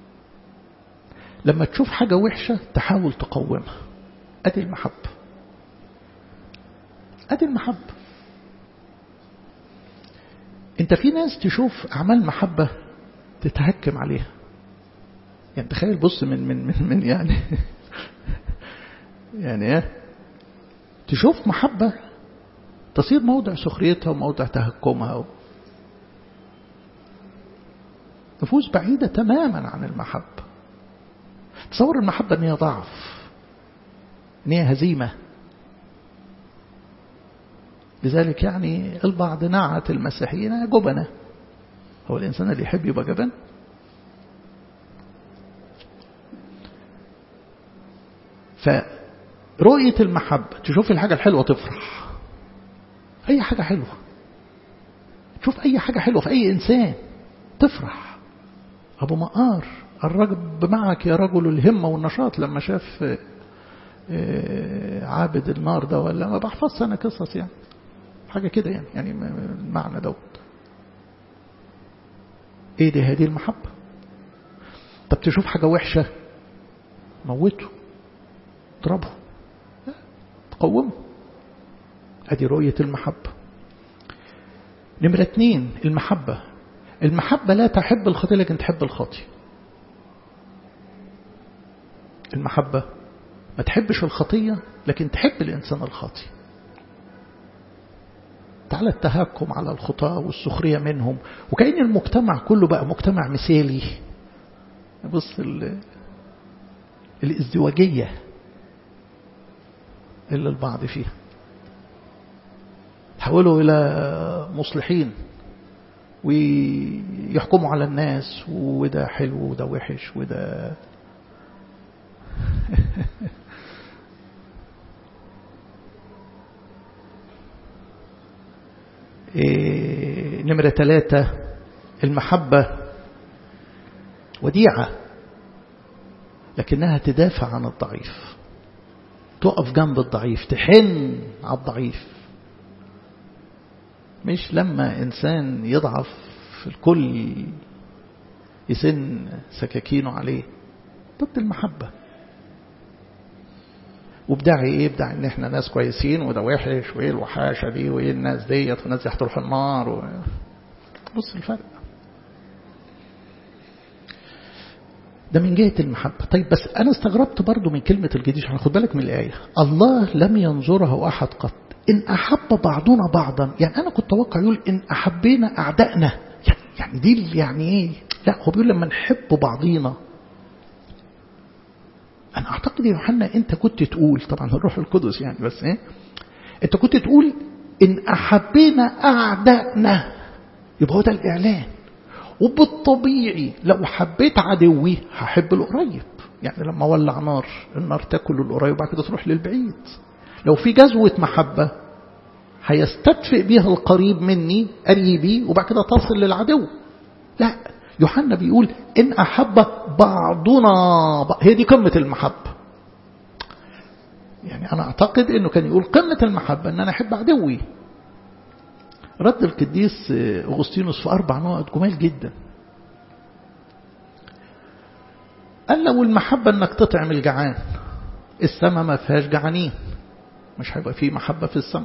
لما تشوف حاجة وحشة تحاول تقومها. أدي المحبة، أدي المحبة. أنت في ناس تشوف أعمال محبة تتهكم عليها. يعني تخيل، بص من من من, من يعني يعني ايه تشوف محبة تصير موضع سخريتها وموضع تهكمها. نفوس بعيدة تماما عن المحبة. تصور المحبة ان هي ضعف، ان هي هزيمة. لذلك يعني البعض نعت المسيحيين جبنة. هو الإنسان اللي يحب يبقى جبن؟ فرؤية المحبة تشوف الحاجة الحلوة تفرح. أي حاجة حلوة، تشوف أي حاجة حلوة في أي إنسان تفرح. أبو مقار الرجل معك يا رجل الهمة والنشاط لما شاف عابد النار ده، ولا ما بحفظش أنا قصص يعني حاجة كده يعني يعني المعنى دوت. إيه دي؟ هذه المحبة. طب تشوف حاجة وحشة موته، اضربه، تقومه. هذه رؤية المحبة. نمرة اتنين المحبة. المحبة لا تحب الخطيئة لكن تحب الخاطئ. المحبة ما تحبش الخطية لكن تحب الإنسان الخاطئ. تعالى التهكم على الخطاة والسخرية منهم، وكأن المجتمع كله بقى مجتمع مثالي. بص الازدواجية اللي البعض فيها، تحولوا إلى مصلحين ويحكموا على الناس، وده حلو وده وحش وده إيه. نمرة ثلاثة المحبة وديعة لكنها تدافع عن الضعيف، تقف جنب الضعيف، تحن على الضعيف. مش لما إنسان يضعف الكل يسن سكاكينه عليه. ضد المحبة. وبدعي ايه؟ بدعي ان احنا ناس كويسين وده وحش، وايه الوحاشة دي، وايه الناس ديت، والناس دي هتروح النار و... بص الفرق ده من جهة المحبة. طيب بس أنا استغربت برضو من كلمة الجديد. خد بالك من الآية، الله لم ينظره أحد قط إن أحب بعضنا بعضا. يعني أنا كنت أتوقع يقول إن أحبنا أعدائنا، يعني, يعني دي يعني إيه؟ لا، هو بيقول لما نحب بعضينا. أنا أعتقد يا يوحنا أنت كنت تقول، طبعا الروح القدس يعني، بس إيه، أنت كنت تقول إن أحبنا أعدائنا، يبقى هو ده الإعلان. وبالطبيعي لو حبيت عدوي هحب القريب. يعني لما ولع نار، النار تاكل القريب وبعد كده تروح للبعيد. لو في جزوة محبة هيستدفئ بيها القريب مني قريبي وبعد كده تصل للعدو. لا، يوحنا بيقول إن أحب بعضنا، هي دي قمة المحبة. يعني أنا أعتقد أنه كان يقول قمة المحبة أن أنا أحب عدوي. رد القديس أغسطينوس في أربع نقط جمال جدا. قال لو المحبة أنك تطعم الجعان، السماء ما فيهاش جعانين، مش هيبقى فيه محبة في السماء.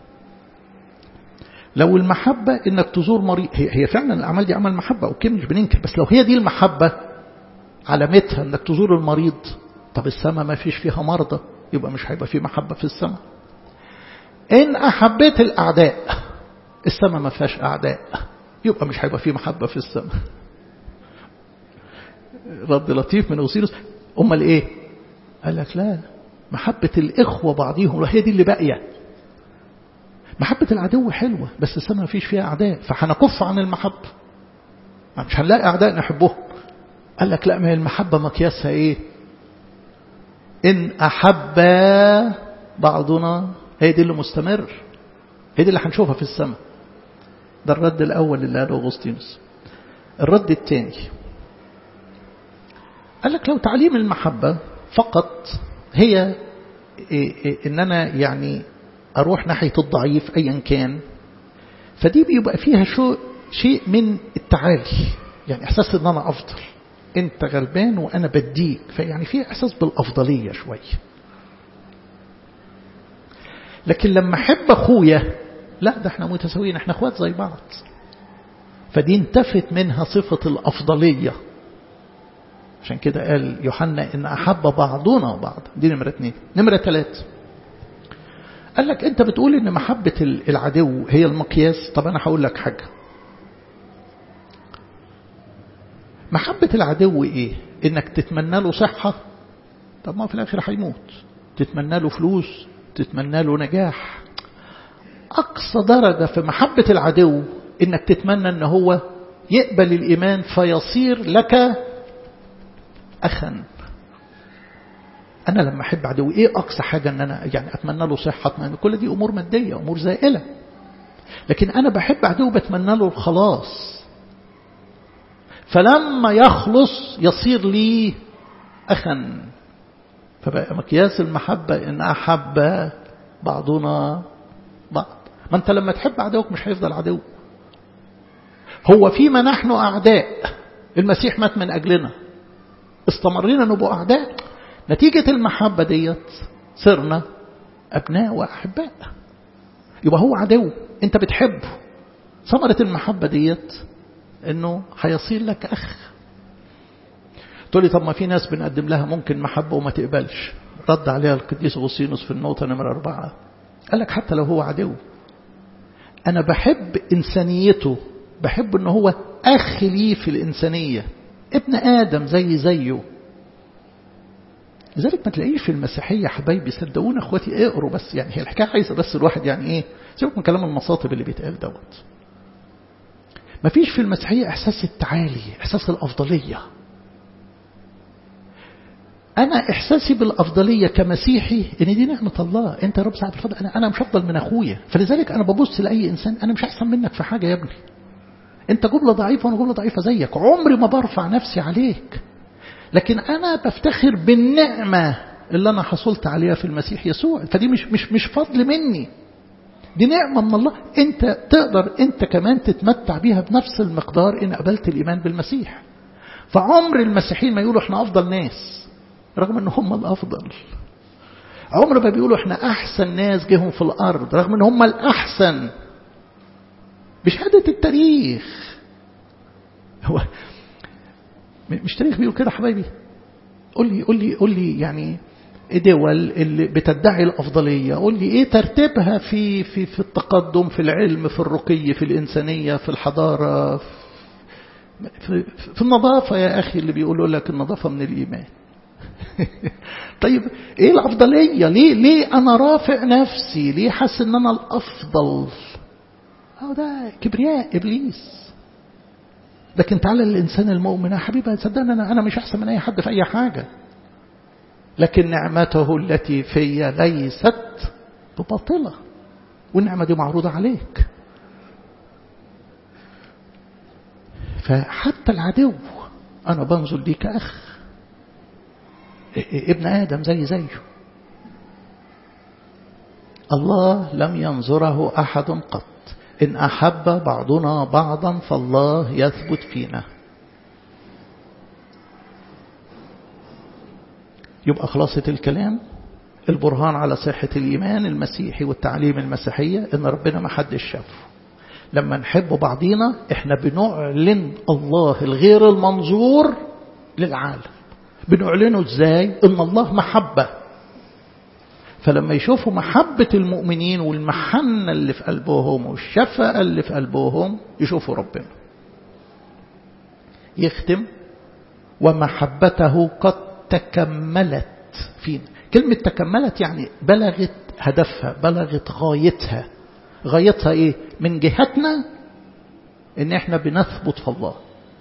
لو المحبة أنك تزور مريض، هي, هي فعلا الأعمال دي عمل محبة، أوكي مش بننكر، بس لو هي دي المحبة علامتها أنك تزور المريض، طب السماء ما فيش فيها مرضى، يبقى مش هيبقى فيه محبة في السماء. إن أحبيت الأعداء، السماء ما فيهاش أعداء، يبقى مش هيبقى فيه محبة في السماء. رد لطيف من أوسيلوس. أمال إيه؟ قال لك لا، محبة الإخوة بعضهم هي دي اللي باقية. محبة العدو حلوة بس السماء ما فيش فيها أعداء، فهنكف عن المحبة، مش هنلاقي أعداء نحبهم. قال لك لا، ما هي المحبة مقياسها إيه؟ إن أحب بعضنا، هي دي اللي مستمر، هي دي اللي هنشوفها في السماء. ده الرد الأول اللي قاله أغسطينوس. الرد الثاني قال لك لو تعليم المحبة فقط هي إن أنا يعني أروح ناحية الضعيف أيا كان، فدي بيبقى فيها شو شيء من التعالي، يعني إحساس إن أنا أفضل، أنت غلبان وأنا بديك، فيعني في إحساس بالأفضلية شوية. لكن لما أحب أخويا، لا ده احنا متساويين، احنا أخوات زي بعض، فدي انتفت منها صفة الأفضلية. عشان كده قال يوحنا إن أحب بعضنا بعض. دي نمرة اثنين. نمرة ثلاثة قال لك أنت بتقول إن محبة العدو هي المقياس. طب أنا هقول لك حاجة، محبة العدو إيه؟ إنك تتمنى له صحة، طب ما في الآخر هيموت. تتمنى له فلوس، تتمنى له نجاح. أقصى درجة في محبة العدو إنك تتمنى إن هو يقبل الإيمان فيصير لك أخا. أنا لما أحب عدوي إيه أقصى حاجة؟ إن أنا يعني أتمنى له صحة، أتمنى كل دي أمور مادية، أمور زائلة. لكن أنا بحب عدوي بتمنى له الخلاص، فلما يخلص يصير لي أخا. فبقى مقياس المحبة إن أحب بعضنا بعض. ما أنت لما تحب عدوك مش هيفضل عدو. هو فيما نحن أعداء المسيح مات من أجلنا، استمرينا نبقى أعداء، نتيجة المحبة ديت صرنا أبناء وأحباء. يبقى هو عدو أنت بتحبه، ثمرة المحبة ديت إنه هيصير لك أخ. تقول لي طب ما في ناس بنقدم لها ممكن محبة وما تقبلش. رد عليها القديس أغسطينوس في النقطة نمرة أربعة، قال لك حتى لو هو عدو أنا بحب إنسانيته، بحب إنه هو أخ لي في الإنسانية، ابن آدم زي زيه. لذلك ما تلاقيش في المسيحية حبايبي، صدقونا اخواتي اقروا بس، يعني هي الحكاية عايزة بس الواحد يعني ايه، سيبك من كلام المصاطب اللي بيتقال دوت. ما فيش في المسيحية احساس التعالي، احساس الافضلية. انا احساسي بالافضلية كمسيحي ان دي نعمة الله. انت يا رب صاحب الفضل، انا انا مش افضل من اخويا، فلذلك انا ببص لاي انسان انا مش احسن منك في حاجة يا ابني. انت جملة ضعيفة وانا جملة ضعيفة زيك، عمري ما برفع نفسي عليك، لكن أنا بفتخر بالنعمة اللي أنا حصلت عليها في المسيح يسوع. فدي مش مش مش فضل مني، دي نعمة من الله. أنت تقدر أنت كمان تتمتع بيها بنفس المقدار إن قبلت الإيمان بالمسيح. فعمر المسيحيين ما يقولوا إحنا أفضل ناس رغم إن هم الأفضل. عمر ما بيقولوا إحنا أحسن ناس جيهم في الأرض رغم إن هم الأحسن بشهادة التاريخ. هو مش تاريخ بيقول كده حبايبي؟ قول لي قول لي قول لي يعني دول اللي بتدعي الأفضلية، قول لي إيه ترتيبها في في في التقدم، في العلم، في الرقي، في الإنسانية، في الحضارة، في, في النظافة يا أخي اللي بيقولوا لك النظافة من الإيمان. طيب إيه الأفضلية؟ ليه ليه أنا رافع نفسي؟ ليه حاسس إن أنا الأفضل؟ أو ده كبرياء إبليس. لكن تعالى الإنسان المؤمن يا حبيبي، صدقني أنا أنا مش أحسن من أي حد في أي حاجة، لكن نعمته التي في ليست بباطلة، والنعمة دي معروضة عليك. فحتى العدو أنا بنظر ليه كأخ، ابن آدم زي زيه. الله لم ينظره أحد قط، إن أحب بعضنا بعضا فالله يثبت فينا. يبقى خلاصة الكلام البرهان على صحة الإيمان المسيحي والتعليم المسيحية إن ربنا ما حدش شافه. لما نحب بعضينا إحنا بنعلن الله الغير المنظور للعالم، بنعلنه ازاي؟ ان الله محبة. فلما يشوفوا محبة المؤمنين والمحنة اللي في قلبهم والشفقة اللي في قلبهم يشوفوا ربنا. يختم ومحبته قد تكملت فينا. كلمة تكملت يعني بلغت هدفها، بلغت غايتها. غايتها ايه؟ من جهتنا ان احنا بنثبت في الله.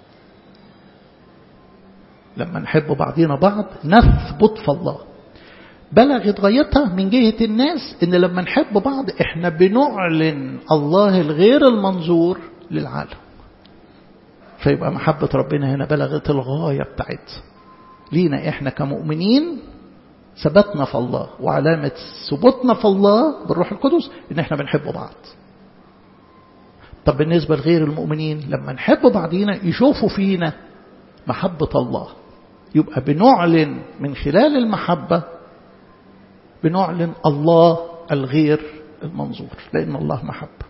لما نحب بعضينا بعض نثبت في الله. بلغت غايتها من جهة الناس ان لما نحب بعض احنا بنعلن الله الغير المنظور للعالم. فيبقى محبة ربنا هنا بلغت الغاية بتاعتها. لينا احنا كمؤمنين ثبتنا في الله، وعلامة ثبوتنا في الله بالروح القدس ان احنا بنحب بعض. طب بالنسبة لغير المؤمنين لما نحب بعضينا يشوفوا فينا محبة الله، يبقى بنعلن من خلال المحبة بنعلن الله الغير المنظور، لأن الله محبة.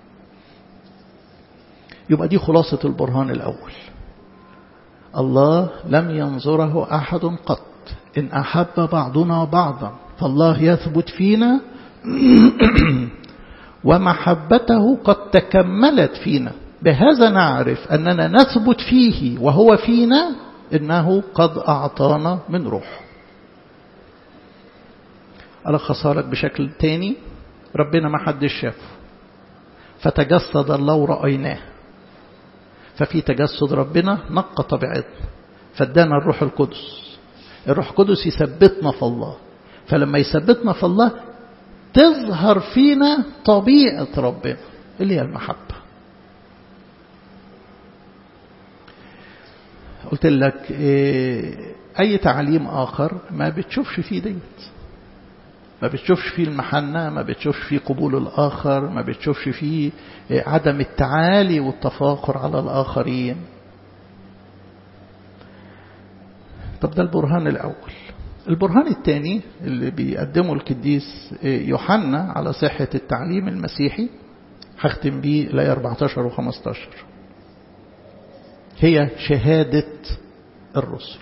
يبقى دي خلاصة البرهان الأول. الله لم ينظره أحد قط، إن أحب بعضنا بعضا فالله يثبت فينا ومحبته قد تكملت فينا، بهذا نعرف أننا نثبت فيه وهو فينا، إنه قد أعطانا من روح. ألخصها لك بشكل تاني. ربنا ما حدش شافه، فتجسد الله ورأيناه. ففي تجسد ربنا نقى طبيعتنا، فادانا الروح القدس. الروح القدس يثبتنا في الله، فلما يثبتنا في الله تظهر فينا طبيعة ربنا اللي هي المحبة. قلت لك أي تعليم آخر ما بتشوفش فيه ديت، ما بتشوفش فيه المحنة، ما بتشوفش فيه قبول الآخر، ما بتشوفش فيه عدم التعالي والتفاخر على الآخرين. طب ده البرهان الأول. البرهان الثاني اللي بيقدمه القديس يوحنا على صحة التعليم المسيحي، هختم بيه الآية أربعة عشر وخمسة عشر، هي شهادة الرسل.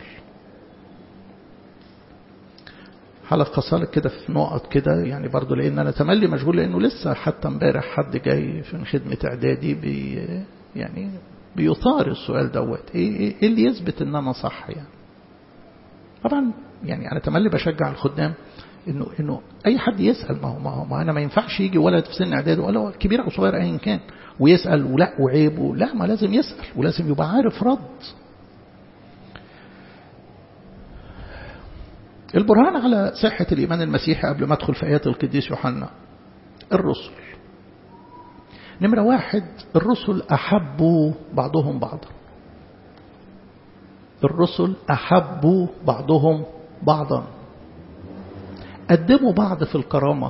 هلخصها لك كده في نقط كده يعني برضو، لأن أنا تملي مشغول، لأنه لسه حتى امبارح حد جاي في خدمة إعدادي بي يعني بيثار السؤال دوت، إيه, إيه اللي يثبت إن أنا صح يعني. طبعا يعني أنا تملي بشجع الخدام إنه إنه أي حد يسأل. ما هو ما هو ما أنا ما ينفعش يجي ولد في سن إعدادي ولا كبير أو صغير أيا كان ويسأل ولا وعيب، لا، ما لازم يسأل ولازم يبقى عارف رد. البرهان على صحة الإيمان المسيحي قبل ما أدخل في آيات القديس يوحنا. الرسل نمرة واحد، الرسل أحبوا بعضهم بعضا. الرسل أحبوا بعضهم بعضا، قدموا بعض في الكرامة.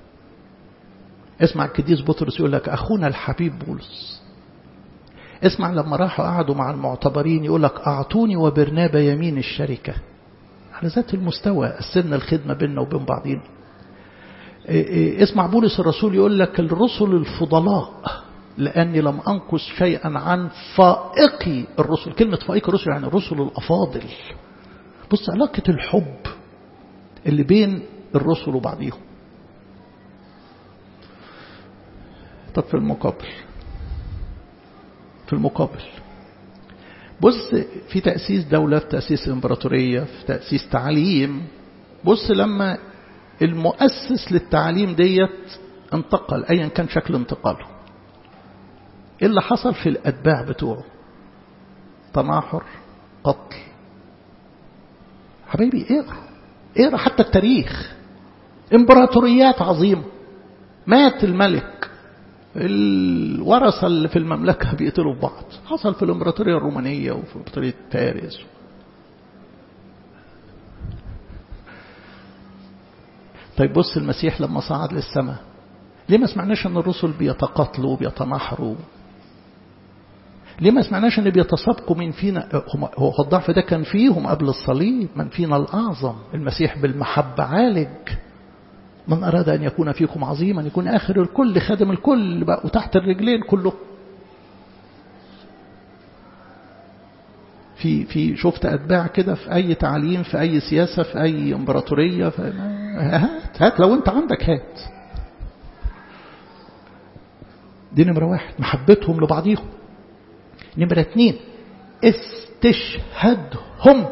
اسمع القديس بطرس يقول لك أخونا الحبيب بولس. اسمع لما راحوا قعدوا مع المعتبرين يقول لك أعطوني وبرنابا يمين الشركة. على ذات المستوى قسمنا الخدمة بيننا وبين بعضين. اسمع بولس الرسول يقول لك الرسل الفضلاء لأني لم أنقص شيئا عن فائقي الرسل. كلمة فائق الرسل يعني الرسل الأفاضل. بص علاقة الحب اللي بين الرسل وبعضهم. طب في المقابل في المقابل بص في تأسيس دولة، في تأسيس إمبراطورية، في تأسيس تعليم. بص لما المؤسس للتعليم ديت انتقل أيا كان شكل انتقاله، إيه اللي حصل في الأتباع بتوعه؟ تناحر، قتل. حبايبي اقرأ اقرأ حتى التاريخ. إمبراطوريات عظيمة، مات الملك، الورثة اللي في المملكة بيقتلوا بعض. حصل في الإمبراطورية الرومانية وفي إمبراطورية فارس. طيب بص المسيح لما صعد للسماء ليه ما سمعناش أن الرسل بيتقاتلوا وبيتناحروا؟ ليه ما سمعناش أن بيتسابقوا من فينا؟ هو الضعف ده كان فيهم قبل الصليب. من فينا الأعظم؟ المسيح بالمحبة عالج. من أراد أن يكون فيكم عظيما يكون آخر الكل خادم الكل بقى وتحت الرجلين كله. في في شفت أتباع كده في أي تعليم، في أي سياسة، في أي إمبراطورية، في هات هات لو أنت عندك هات. دي نمرة واحد، محبتهم لبعضيهم. نمرة اتنين، استشهادهم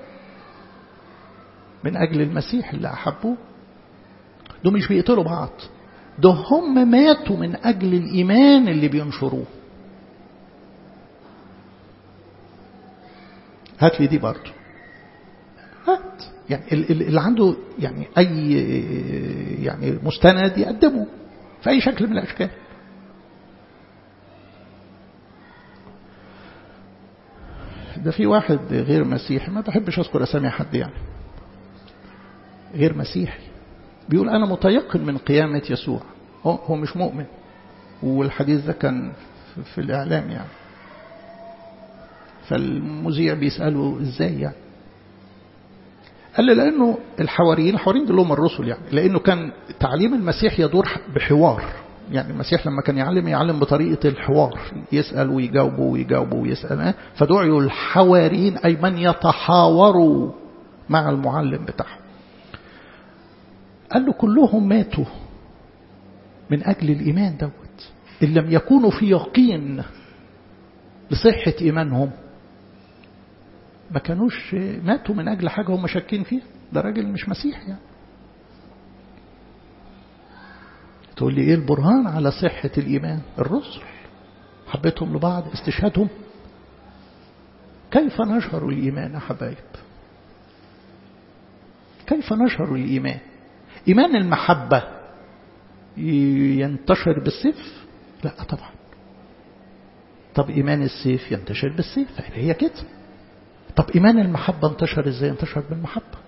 من أجل المسيح اللي أحبوه. دول مش بيقتلوا بعض، ده هم ماتوا من أجل الإيمان اللي بينشروه. هات لي دي برضو، هات يعني اللي عنده يعني أي يعني مستند يقدمه في أي شكل من الأشكال. ده في واحد غير مسيحي، ما بحبش أذكر أسامي حد يعني، غير مسيحي، بيقول أنا متيقن من قيامة يسوع. هو, هو مش مؤمن، والحديث ده كان في الإعلام يعني. فالمذيع بيسأله إزاي يعني؟ قال لي لأنه الحواريين الحواريين دول هم الرسل يعني، لأنه كان تعليم المسيح يدور بحوار. يعني المسيح لما كان يعلم يعلم بطريقة الحوار، يسأل ويجاوبوا ويجاوبوا ويسأل، فدعوا الحواريين أي من يتحاوروا مع المعلم بتاعهم. قال له كلهم ماتوا من أجل الإيمان دوت، إن لم يكونوا في يقين لصحة إيمانهم ما كانوش ماتوا من أجل حاجة هم شاكين فيها. ده راجل مش مسيح يعني. تقول لي إيه البرهان على صحة الإيمان؟ الرسل، حبيتهم لبعض، استشهادهم. كيف نشروا الإيمان يا حبايب؟ كيف نشروا الإيمان؟ إيمان المحبة ينتشر بالسيف؟ لا طبعا. طب إيمان السيف ينتشر بالسيف؟ هي كده. طب إيمان المحبة انتشر إزاي؟ انتشر بالمحبة.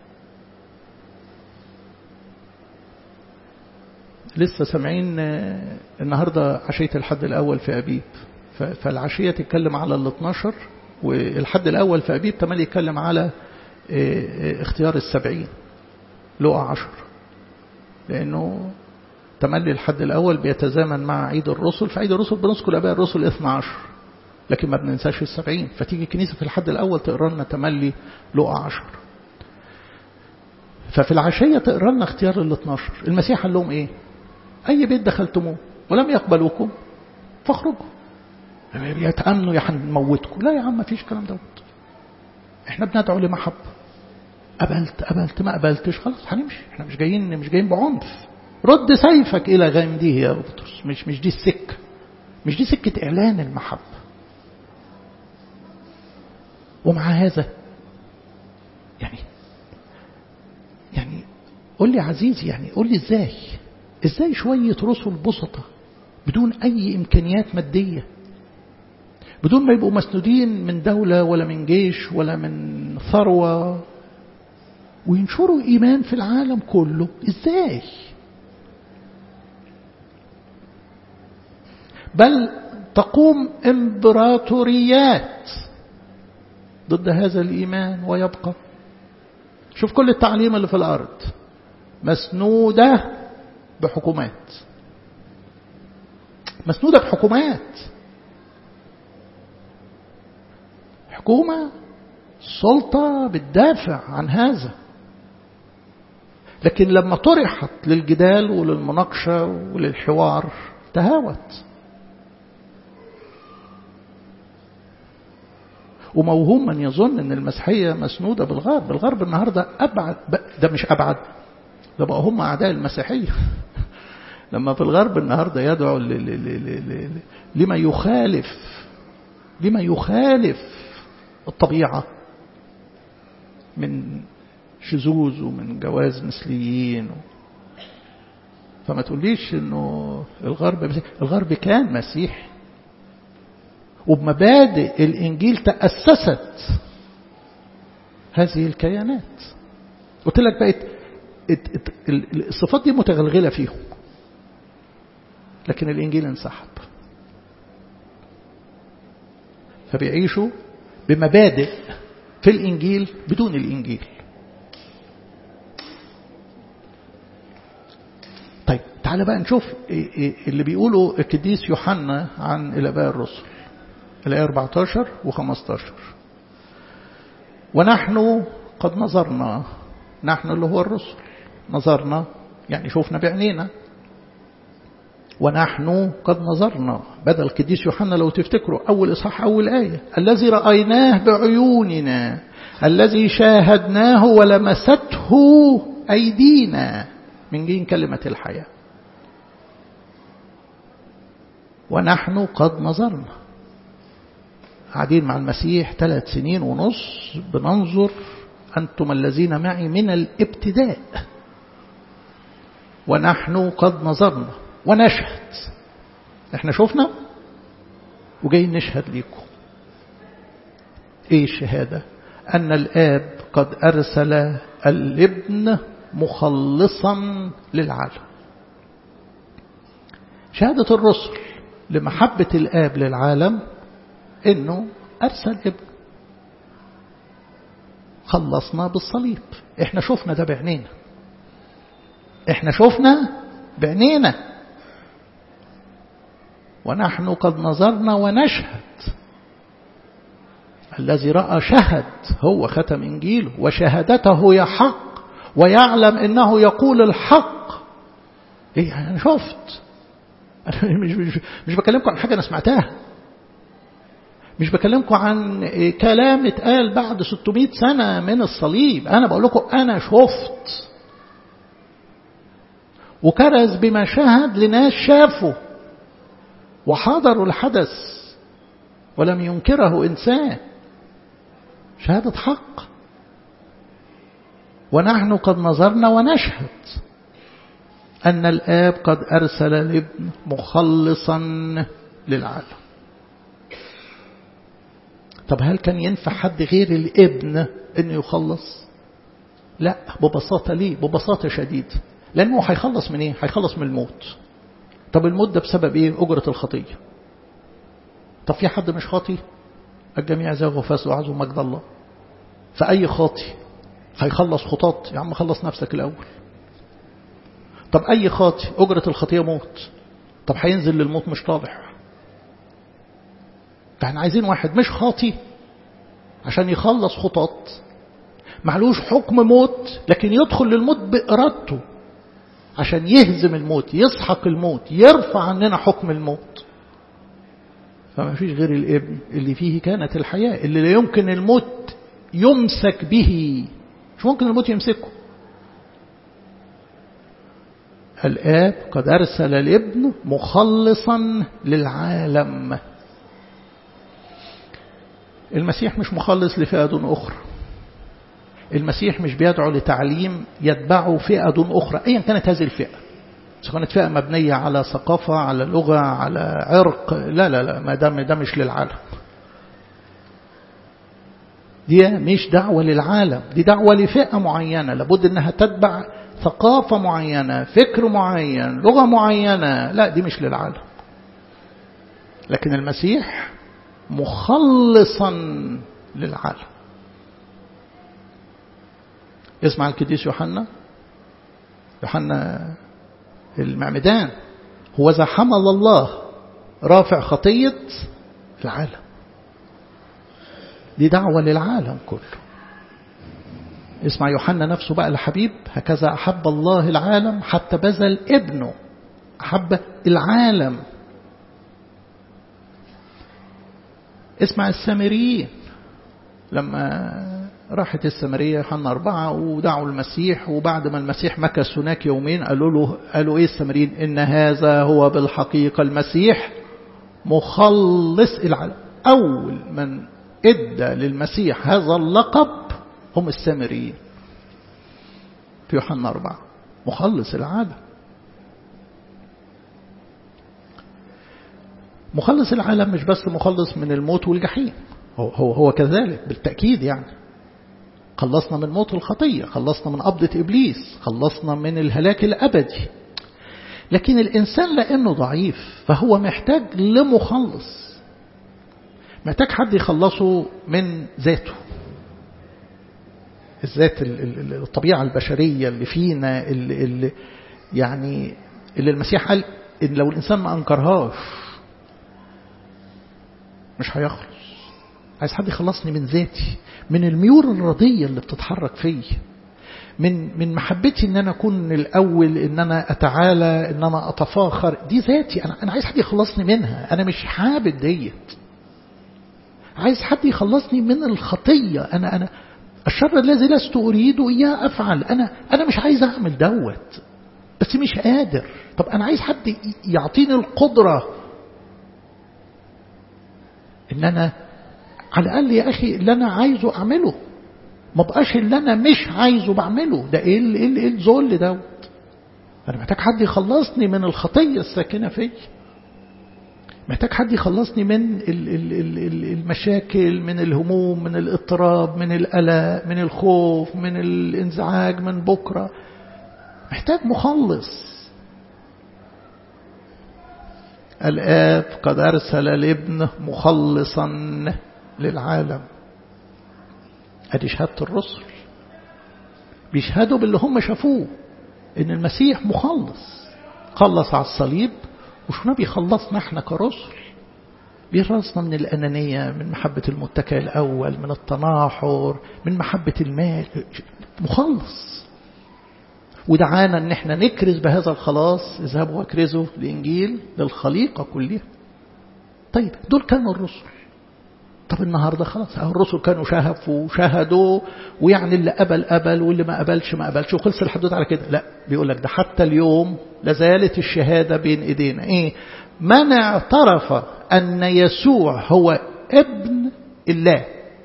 لسه سامعين النهاردة عشية الحد الأول في أبيب، فالعشية تتكلم على الاثناشر، والحد الأول في أبيب تملي يتكلم على اختيار السبعين لقى عشر، لأنه تملي الحد الأول بيتزامن مع عيد الرسل. في عيد الرسل بنذكر أباء الرسل اثنا عشر، لكن ما بننساش السبعين. فتيجي الكنيسة في الحد الأول تقرأ لنا تملي لقى عشر، ففي العشية تقرأ لنا اختيار الاثناشر. المسيح قال لهم إيه؟ أي بيت دخلتموه ولم يقبلوكم فاخرجوا. يتأمنوا يا هنموتكم. لا يا عم، ما فيش كلام دوت. احنا بندعو لمحبة. قبلت قبلت ما قبلتش خلاص هنمشي. احنا مش جايين مش جايين بعنف. رد سيفك إلى غامده يا بطرس. مش مش دي السكة، مش دي سكة إعلان المحبة. ومع هذا يعني يعني قول لي عزيزي، يعني قول لي ازاي ازاي شوية رسل بسطة بدون أي إمكانيات مادية، بدون ما يبقوا مسنودين من دولة ولا من جيش ولا من ثروة، وينشروا إيمان في العالم كله؟ ازاي؟ بل تقوم إمبراطوريات ضد هذا الإيمان ويبقى. شوف كل التعليم اللي في الأرض مسنودة بحكومات، مسنودة بحكومات، حكومة سلطة بتدافع عن هذا. لكن لما طرحت للجدال وللمناقشة وللحوار تهاوت. وموهوم من يظن ان المسيحية مسنودة بالغرب. الغرب النهاردة أبعد، ده مش أبعد، ده بقى هم أعداء المسيحية. لما في الغرب النهاردة يدعو لما يخالف لما يخالف الطبيعة من شذوذ ومن جواز مثليين. فما تقوليش انه الغرب مسيحي. الغرب كان مسيحي، وبمبادئ الإنجيل تأسست هذه الكيانات. قلت لك بقت الصفات دي متغلغلة فيهم، لكن الإنجيل انسحب. فبيعيشوا بمبادئ في الإنجيل بدون الإنجيل. طيب تعال بقى نشوف اللي بيقوله القديس يوحنا عن الآباء الرسل، الآية أربعة عشر وخمسة عشر. ونحن قد نظرنا، نحن اللي هو الرسل، نظرنا يعني شوفنا بعينينا. ونحن قد نظرنا بدل القديس يوحنا لو تفتكروا أول إصحاح أول آية، الذي رأيناه بعيوننا الذي شاهدناه ولمسته أيدينا من جين كلمة الحياة. ونحن قد نظرنا، قاعدين مع المسيح ثلاث سنين ونص بننظر، أنتم الذين معي من الابتداء. ونحن قد نظرنا ونشهد، احنا شفنا وجايين نشهد لكم. ايه الشهادة؟ أن الآب قد أرسل الابن مخلصا للعالم. شهادة الرسل لمحبة الآب للعالم إنه أرسل ابن خلصنا بالصليب. إحنا شفنا ده بعينينا، إحنا شفنا بعينينا. ونحن قد نظرنا ونشهد، الذي رأى شهد، هو ختم إنجيله وشهادته يحق ويعلم إنه يقول الحق. إيه أنا شفت، أنا مش, مش, مش بكلمكم عن حاجة أنا سمعتها، مش بكلمكم عن كلام اتقال بعد ستمائة سنة من الصليب. أنا بقول لكم أنا شفت، وكرز بما شهد لناس شافوا وحضروا الحدث ولم ينكره إنسان. شهادة حق. ونحن قد نظرنا ونشهد أن الآب قد أرسل الابن مخلصا للعالم. طب هل كان ينفع حد غير الابن أنه يخلص؟ لا، ببساطة. ليه؟ ببساطة شديد، لأنه هيخلص من إيه؟ هيخلص من الموت. طب الموت ده بسبب إيه؟ أجرة الخطية. طب في حد مش خاطي؟ الجميع زاغوا وفسدوا وعزوا مجد الله. فأي خاطي هيخلص خطاط؟ يا عم خلص نفسك الأول. طب أي خاطي أجرة الخطية موت، طب هينزل للموت مش طالح. فاحنا عايزين واحد مش خاطي عشان يخلص خطاط، معلوش حكم موت، لكن يدخل للموت بإرادته عشان يهزم الموت، يسحق الموت، يرفع عننا حكم الموت. فما فيش غير الابن اللي فيه كانت الحياة، اللي لا يمكن الموت يمسك به. مش ممكن الموت يمسكه. الآب قد أرسل الابن مخلصا للعالم. المسيح مش مخلص لفئة أخرى. المسيح مش بيدعو لتعليم يتبعه فئة أخرى أيا كانت هذه الفئة، سواء كانت فئة مبنية على ثقافة، على لغة، على عرق. لا لا لا، ما دام ده مش للعالم. دي مش دعوة للعالم، دي دعوة لفئة معينة لابد أنها تتبع ثقافة معينة، فكر معين، لغة معينة. لا، دي مش للعالم. لكن المسيح مخلصا للعالم. اسمع القديس يوحنا، يوحنا المعمدان، هو ذا حمل الله رافع خطية العالم. دي دعوة للعالم كله. اسمع يوحنا نفسه بقى الحبيب، هكذا أحب الله العالم حتى بذل ابنه. أحب العالم. اسمع السامريين لما راحت السامرية يوحنا أربعة ودعوا المسيح، وبعد ما المسيح مكث هناك يومين قالوا له، قالوا إيه السامريين؟ إن هذا هو بالحقيقة المسيح مخلص العالم. أول من ادى للمسيح هذا اللقب هم السامريين في يوحنا أربعة، مخلص العالم. مخلص العالم مش بس مخلص من الموت والجحيم، هو هو, هو كذلك بالتأكيد. يعني خلصنا من موت الخطية، خلصنا من قبضة إبليس، خلصنا من الهلاك الأبدي. لكن الإنسان لأنه ضعيف فهو محتاج لمخلص، محتاج حد يخلصه من ذاته. الذات، الطبيعة البشرية اللي فينا، اللي, اللي يعني اللي المسيح قال إن لو الإنسان ما أنكرهاش مش هيخلص. عايز حد يخلصني من ذاتي، من الميول الرضية اللي بتتحرك فيه، من من محبتي ان انا اكون الاول، ان انا اتعالى، ان انا اتفاخر. دي ذاتي انا انا عايز حد يخلصني منها، انا مش حابب ديت. عايز حد يخلصني من الخطية. انا انا الشر الذي لست اريده اياه افعل. انا انا مش عايز اعمل دوت بس مش قادر. طب انا عايز حد يعطيني القدرة ان انا على الاقل يا اخي اللي انا عايزه اعمله، ما بقاش اللي انا مش عايزه بعمله. ده ايه ال ايه ايه الذل دوت؟ انا محتاج حد يخلصني من الخطيه الساكنه فيا، محتاج حد يخلصني من ال ال ال المشاكل، من الهموم، من الاضطراب، من القلق، من الخوف، من الانزعاج من بكره. محتاج مخلص. الآب قد أرسل الابن مخلصا للعالم. ادي شهادة الرسل، بيشهدوا باللي هم شافوه ان المسيح مخلص، خلص على الصليب. وشونا بيخلصنا احنا كرسل، بيخلصنا من الأنانية، من محبة المتكئ الأول، من التناحر، من محبة المال. مخلص. ودعانا ان احنا نكرز بهذا الخلاص. اذهبوا واكرزوا الإنجيل للخليقة كلها. طيب دول كانوا الرسل. طب النهاردة خلاص الرسل كانوا شهفوا وشهدوا، ويعني اللي قبل قبل واللي ما قبلش ما قبلش وخلص الحدود على كده. لا، بيقول لك ده حتى اليوم لازالت الشهادة بين ايدينا. ايه؟ من اعترف ان يسوع هو ابن الله.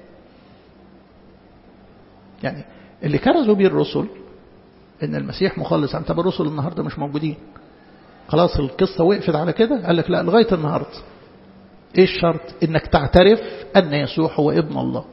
يعني اللي كرزوا بيه الرسل ان المسيح مخلص. انت بالرسل النهاردة مش موجودين، خلاص القصة وقفت على كده. قال لك لا، لغاية النهاردة ايه الشرط؟ انك تعترف ان يسوع هو ابن الله.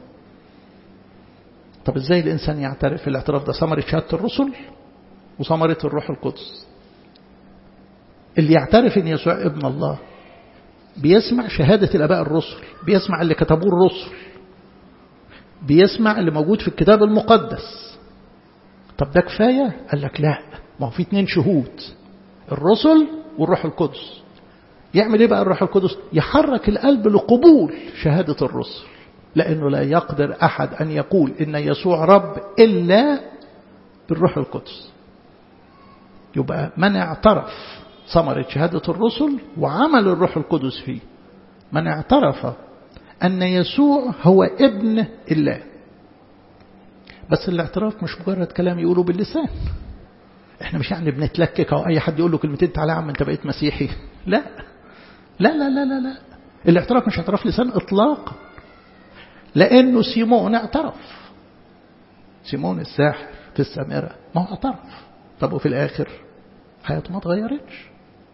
طب ازاي الانسان يعترف؟ الاعتراف ده ثمرة شهادة الرسل وثمرة الروح القدس. اللي يعترف ان يسوع ابن الله بيسمع شهادة الاباء الرسل، بيسمع اللي كتبوه الرسل، بيسمع اللي موجود في الكتاب المقدس. طب ده كفاية؟ قال لك لا، ما هو في اتنين شهود، الرسل والروح القدس. يعمل ايه بقى الروح القدس؟ يحرك القلب لقبول شهادة الرسل، لأنه لا يقدر أحد أن يقول إن يسوع رب إلا بالروح القدس. يبقى من اعترف ثمرة شهادة الرسل وعمل الروح القدس فيه. من اعترف أن يسوع هو ابن الله. بس الاعتراف مش مجرد كلام يقوله باللسان. احنا مش يعني بنتلكك أو أي حد يقول له كلمتين تعالى يا عم أنت بقيت مسيحي. لا لا لا لا لا, لا. الاعتراف مش اعتراف لسان إطلاقا، لأنه سيمون اعترف. سيمون الساحر في السامرة ما هو اعترف. طب وفي الآخر حياته ما اتغيرتش.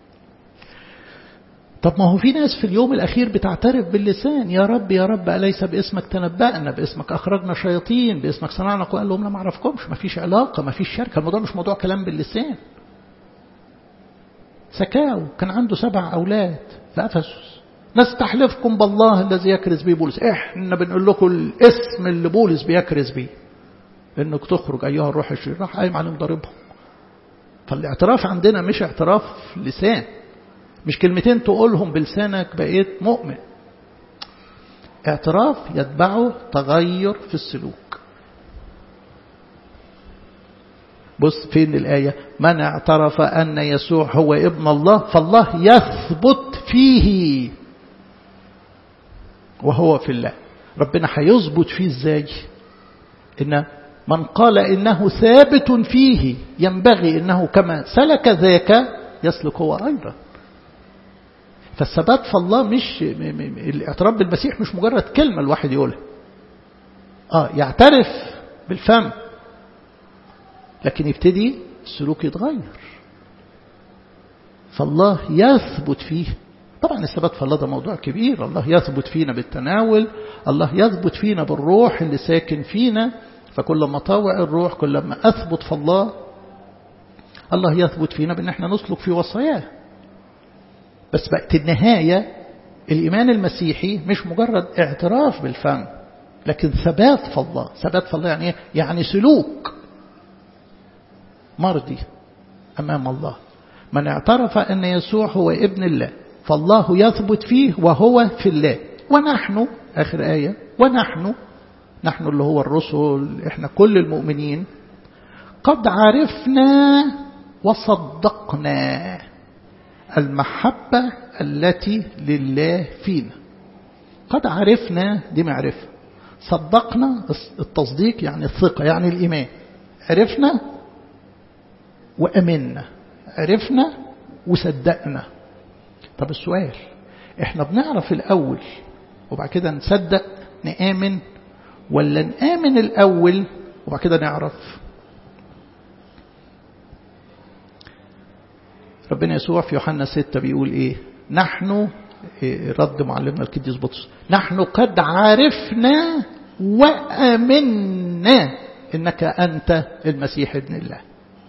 طب ما هو في ناس في اليوم الأخير بتعترف باللسان، يا رب يا رب أليس باسمك تنبأنا، باسمك أخرجنا شياطين، باسمك صنعنا. قال لهم لا ما أعرفكمش. ما فيش علاقة، ما فيش شركة. الموضوع مش موضوع كلام باللسان. سكاو كان عنده سبع أولاد في أفسس. نستحلفكم بالله الذي يكرز به بولس. احنا بنقول لكم الاسم اللي بولس بيكرز به انك تخرج ايها الروح الشرير. راح قايم عليهم ضاربهم. فالاعتراف عندنا مش اعتراف لسان، مش كلمتين تقولهم بلسانك بقيت مؤمن. اعتراف يتبعه تغير في السلوك. بص فين الآية؟ من اعترف أن يسوع هو ابن الله فالله يثبت فيه وهو في الله. ربنا هيثبت فيه ازاي؟ إن من قال إنه ثابت فيه ينبغي إنه كما سلك ذاك يسلك هو أيضا. فالثبات في الله مش الاعتراف بالمسيح مش مجرد كلمة الواحد يقولها. آه يعترف بالفم لكن يبتدي السلوك يتغير. فالله يثبت فيه. طبعا الثبات في الله ده موضوع كبير. الله يثبت فينا بالتناول، الله يثبت فينا بالروح اللي ساكن فينا. فكل ما طاوع الروح كل ما أثبت في الله. الله يثبت فينا بأن احنا نسلك في وصاياه. بس بقت النهاية الإيمان المسيحي مش مجرد اعتراف بالفم لكن ثبات في الله. ثبات في الله يعني ايه؟ يعني سلوك مرضي أمام الله. من اعترف أن يسوع هو ابن الله فالله يثبت فيه وهو في الله. ونحن آخر آية ونحن نحن اللي هو الرسل احنا كل المؤمنين قد عرفنا وصدقنا المحبة التي لله فينا. قد عرفنا دي معرفة، صدقنا التصديق يعني الثقة يعني الإيمان، عرفنا وأمنا، عرفنا وصدقنا. طب السؤال، احنا بنعرف الأول وبعد كده نصدق نآمن، ولا نآمن الأول وبعد كده نعرف؟ ربنا يسوع في يوحنا ستة بيقول ايه؟ نحن رد معلمنا القديس بطرس، نحن قد عرفنا وآمنا إنك أنت المسيح ابن الله.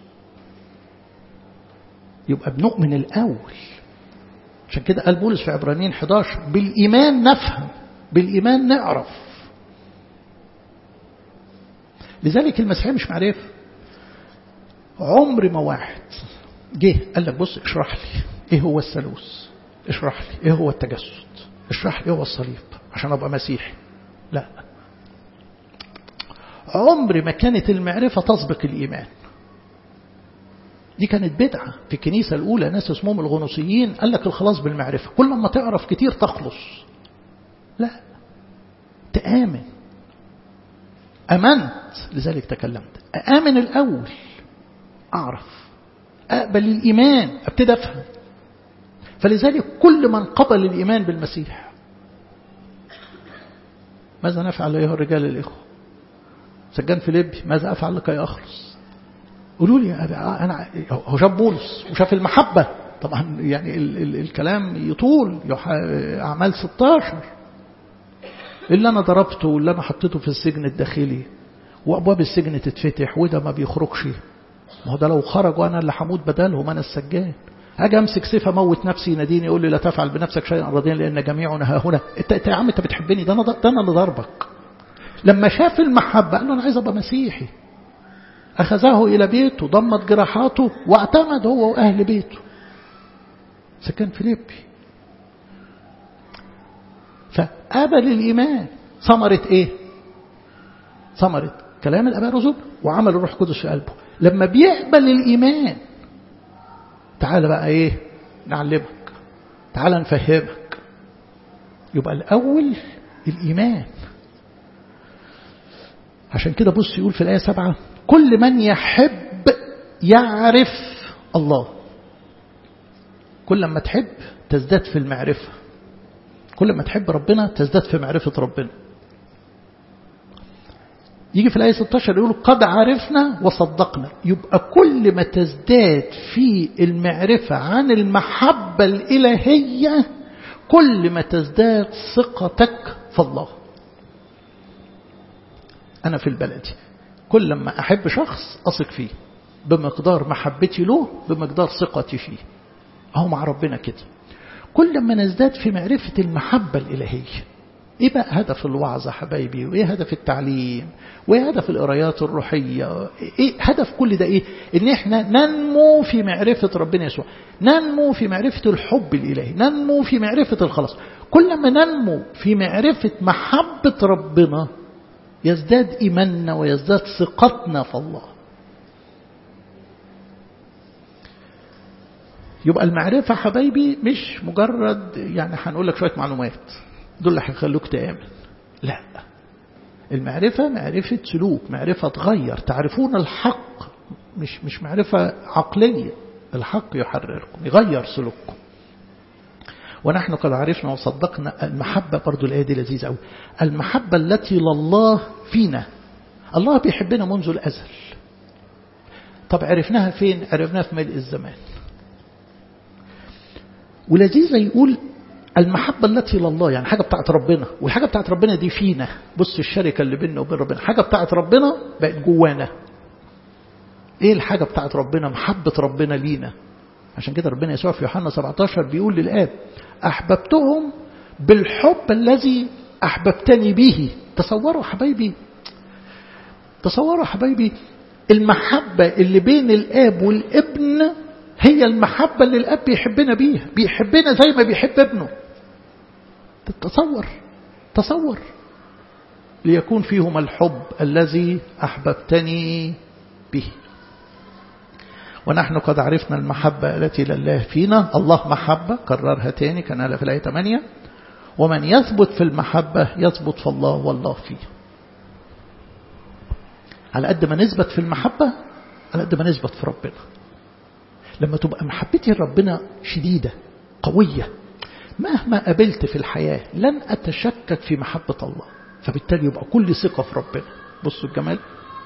يبقى بنؤمن الأول. عشان كده قال بولس في عبرانيين إحدى عشر بالإيمان نفهم، بالإيمان نعرف. لذلك المسيحية مش معرفة. عمر ما واحد جه قال لك بص اشرح لي ايه هو الثالوث، اشرح لي ايه هو التجسد، اشرح لي ايه هو الصليب عشان ابقى مسيحي. لا، عمر ما كانت المعرفة تسبق الإيمان. دي كانت بدعة في الكنيسة الأولى، ناس اسمهم الغنوصيين قال لك الخلاص بالمعرفة، كل ما تعرف كتير تخلص. لا، تآمن. أمنت لذلك تكلمت، أآمن الأول، أعرف، أقبل الإيمان، أبتدى أفهم. فلذلك كل من قبل الإيمان بالمسيح ماذا نفعل أيها الرجال الإخوة؟ سجان فيليبي ماذا أفعل لكي أخلص؟ قولوا لي أنا. هو شاف بولس وشاف المحبة طبعا، يعني ال ال الكلام يطول. أعمال ستاشر اللي أنا ضربته واللي أنا حطيته في السجن الداخلي وأبواب السجن تتفتح وده ما بيخرجش، ما هو ده لو خرج وأنا اللي حموت بدلهم أنا السجان. هاجي امسك سيف اموت نفسي، يناديني يقول لي لا تفعل بنفسك شيئا راضيا لان جميعنا ها هنا. انت يا عم انت بتحبني، ده انا ده انا اللي ضربك. لما شاف المحبه قال له انا عايز ابقى مسيحي. اخذه الى بيته، ضمت جراحاته واعتمد هو واهل بيته. سكن فيليبي. فقبل الايمان. ثمره ايه؟ ثمره كلام الاباء الرسل وعمل الروح القدس في قلبه. لما بيقبل الايمان تعال بقى ايه نعلمك، تعال نفهمك. يبقى الاول الايمان. عشان كده بص يقول في الايه سبعة كل من يحب يعرف الله. كل ما تحب تزداد في المعرفة، كل ما تحب ربنا تزداد في معرفة ربنا. يجي في الآية ستاشر يقول قد عرفنا وصدقنا. يبقى كل ما تزداد في المعرفة عن المحبة الإلهية كل ما تزداد ثقتك في الله. أنا في البلدي كل ما أحب شخص أثق فيه بمقدار محبتي له بمقدار ثقتي فيه. أهو مع ربنا كده. كل ما نزداد في معرفة المحبة الإلهية. إيه بقى هدف الوعظة حبايبي؟ وإيه هدف التعليم؟ وإيه هدف القرايات الروحية؟ إيه هدف كل ده؟ إيه؟ إن إحنا ننمو في معرفة ربنا يسوع، ننمو في معرفة الحب الإلهي، ننمو في معرفة الخلاص. كل ما ننمو في معرفة محبة ربنا يزداد إيماننا ويزداد ثقتنا في الله. يبقى المعرفة حبايبي مش مجرد يعني هنقول لك شوية معلومات دول اللي هيخلوك تآمن. لا، المعرفة معرفة سلوك، معرفة تغير. تعرفون الحق، مش مش معرفة عقلية. الحق يحرركم، يغير سلوككم. ونحن قد عرفنا وصدقنا المحبة. برضو الآية دي لذيذة قوي. المحبة التي لله فينا. الله بيحبنا منذ الأزل. طب عرفناها فين؟ عرفناها في ملء الزمان. ولذيذة يقول المحبة التي لله، يعني حاجة بتاعت ربنا، والحاجة بتاعت ربنا دي فينا. بص الشركة اللي بيننا وبين ربنا، حاجة بتاعت ربنا بقت جوانا. ايه الحاجة بتاعت ربنا؟ محبة ربنا لينا. عشان كده ربنا يسوع في يوحنا سبعتاشر بيقول للآب أحببتهم بالحب الذي أحببتني به. تصوروا حبايبي، تصوروا حبايبي المحبة اللي بين الآب والابن هي المحبة اللي الأب بيحبنا بيها، بيحبنا زي ما بيحب ابنه. تتصور تصور ليكون فيهم الحب الذي أحببتني به. ونحن قد عرفنا المحبة التي لله فينا. الله محبة، كررها تاني كان في الآية ثمانية. ومن يثبت في المحبة يثبت في الله والله فيه. على قد ما نثبت في المحبة على قد ما نثبت في ربنا. لما تبقى محبتي لربنا شديدة قوية، مهما قابلت في الحياة لن أتشكك في محبة الله، فبالتالي يبقى كل ثقة في ربنا. بصوا الجمال،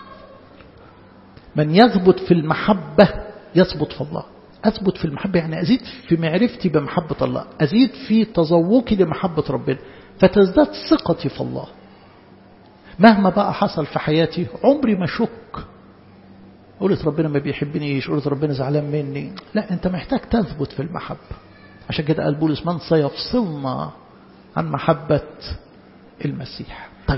من يثبت في المحبة يثبت في الله. أثبت في المحبة يعني أزيد في معرفتي بمحبة الله، أزيد في تذوقي لمحبة ربنا، فتزداد ثقتي في الله. مهما بقى حصل في حياتي عمري ما شك قلت ربنا ما بيحبنيش، قلت ربنا زعلان مني. لا، أنت محتاج تثبت في المحبة. عشان كده قال بولس من سيفصلنا عن محبة المسيح. طيب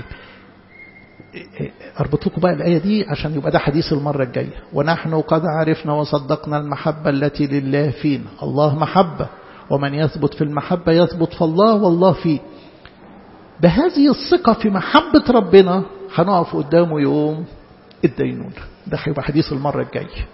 أربط لكم بقى الآية دي عشان يبقى ده حديث المرة الجاية. ونحن قد عرفنا وصدقنا المحبة التي لله فينا. الله محبة، ومن يثبت في المحبة يثبت في الله والله فيه. بهذه الثقة في محبة ربنا هنقف قدامه يوم الدينون. ده هيبقى حديث المرة الجاية.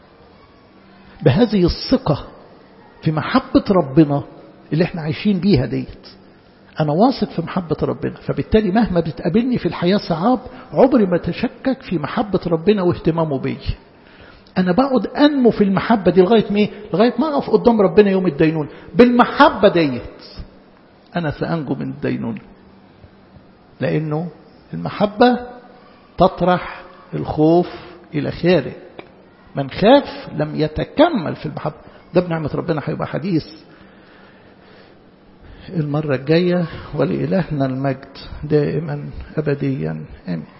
بهذه الثقة في محبة ربنا اللي احنا عايشين بيها ديت، أنا واثق في محبة ربنا، فبالتالي مهما بتقابلني في الحياة صعاب عمري ما تشكك في محبة ربنا واهتمامه بي. أنا بقعد أنمو في المحبة دي لغاية مين؟ لغاية ما أقف قدام ربنا يوم الدينون. بالمحبة ديت أنا سأنجو من الدينون، لأنه المحبة تطرح الخوف إلى خارج. من خاف لم يتكمل في المحبة. ده بنعمة ربنا هيبقى حديث المرة الجاية. ولإلهنا المجد دائما أبديا آمين.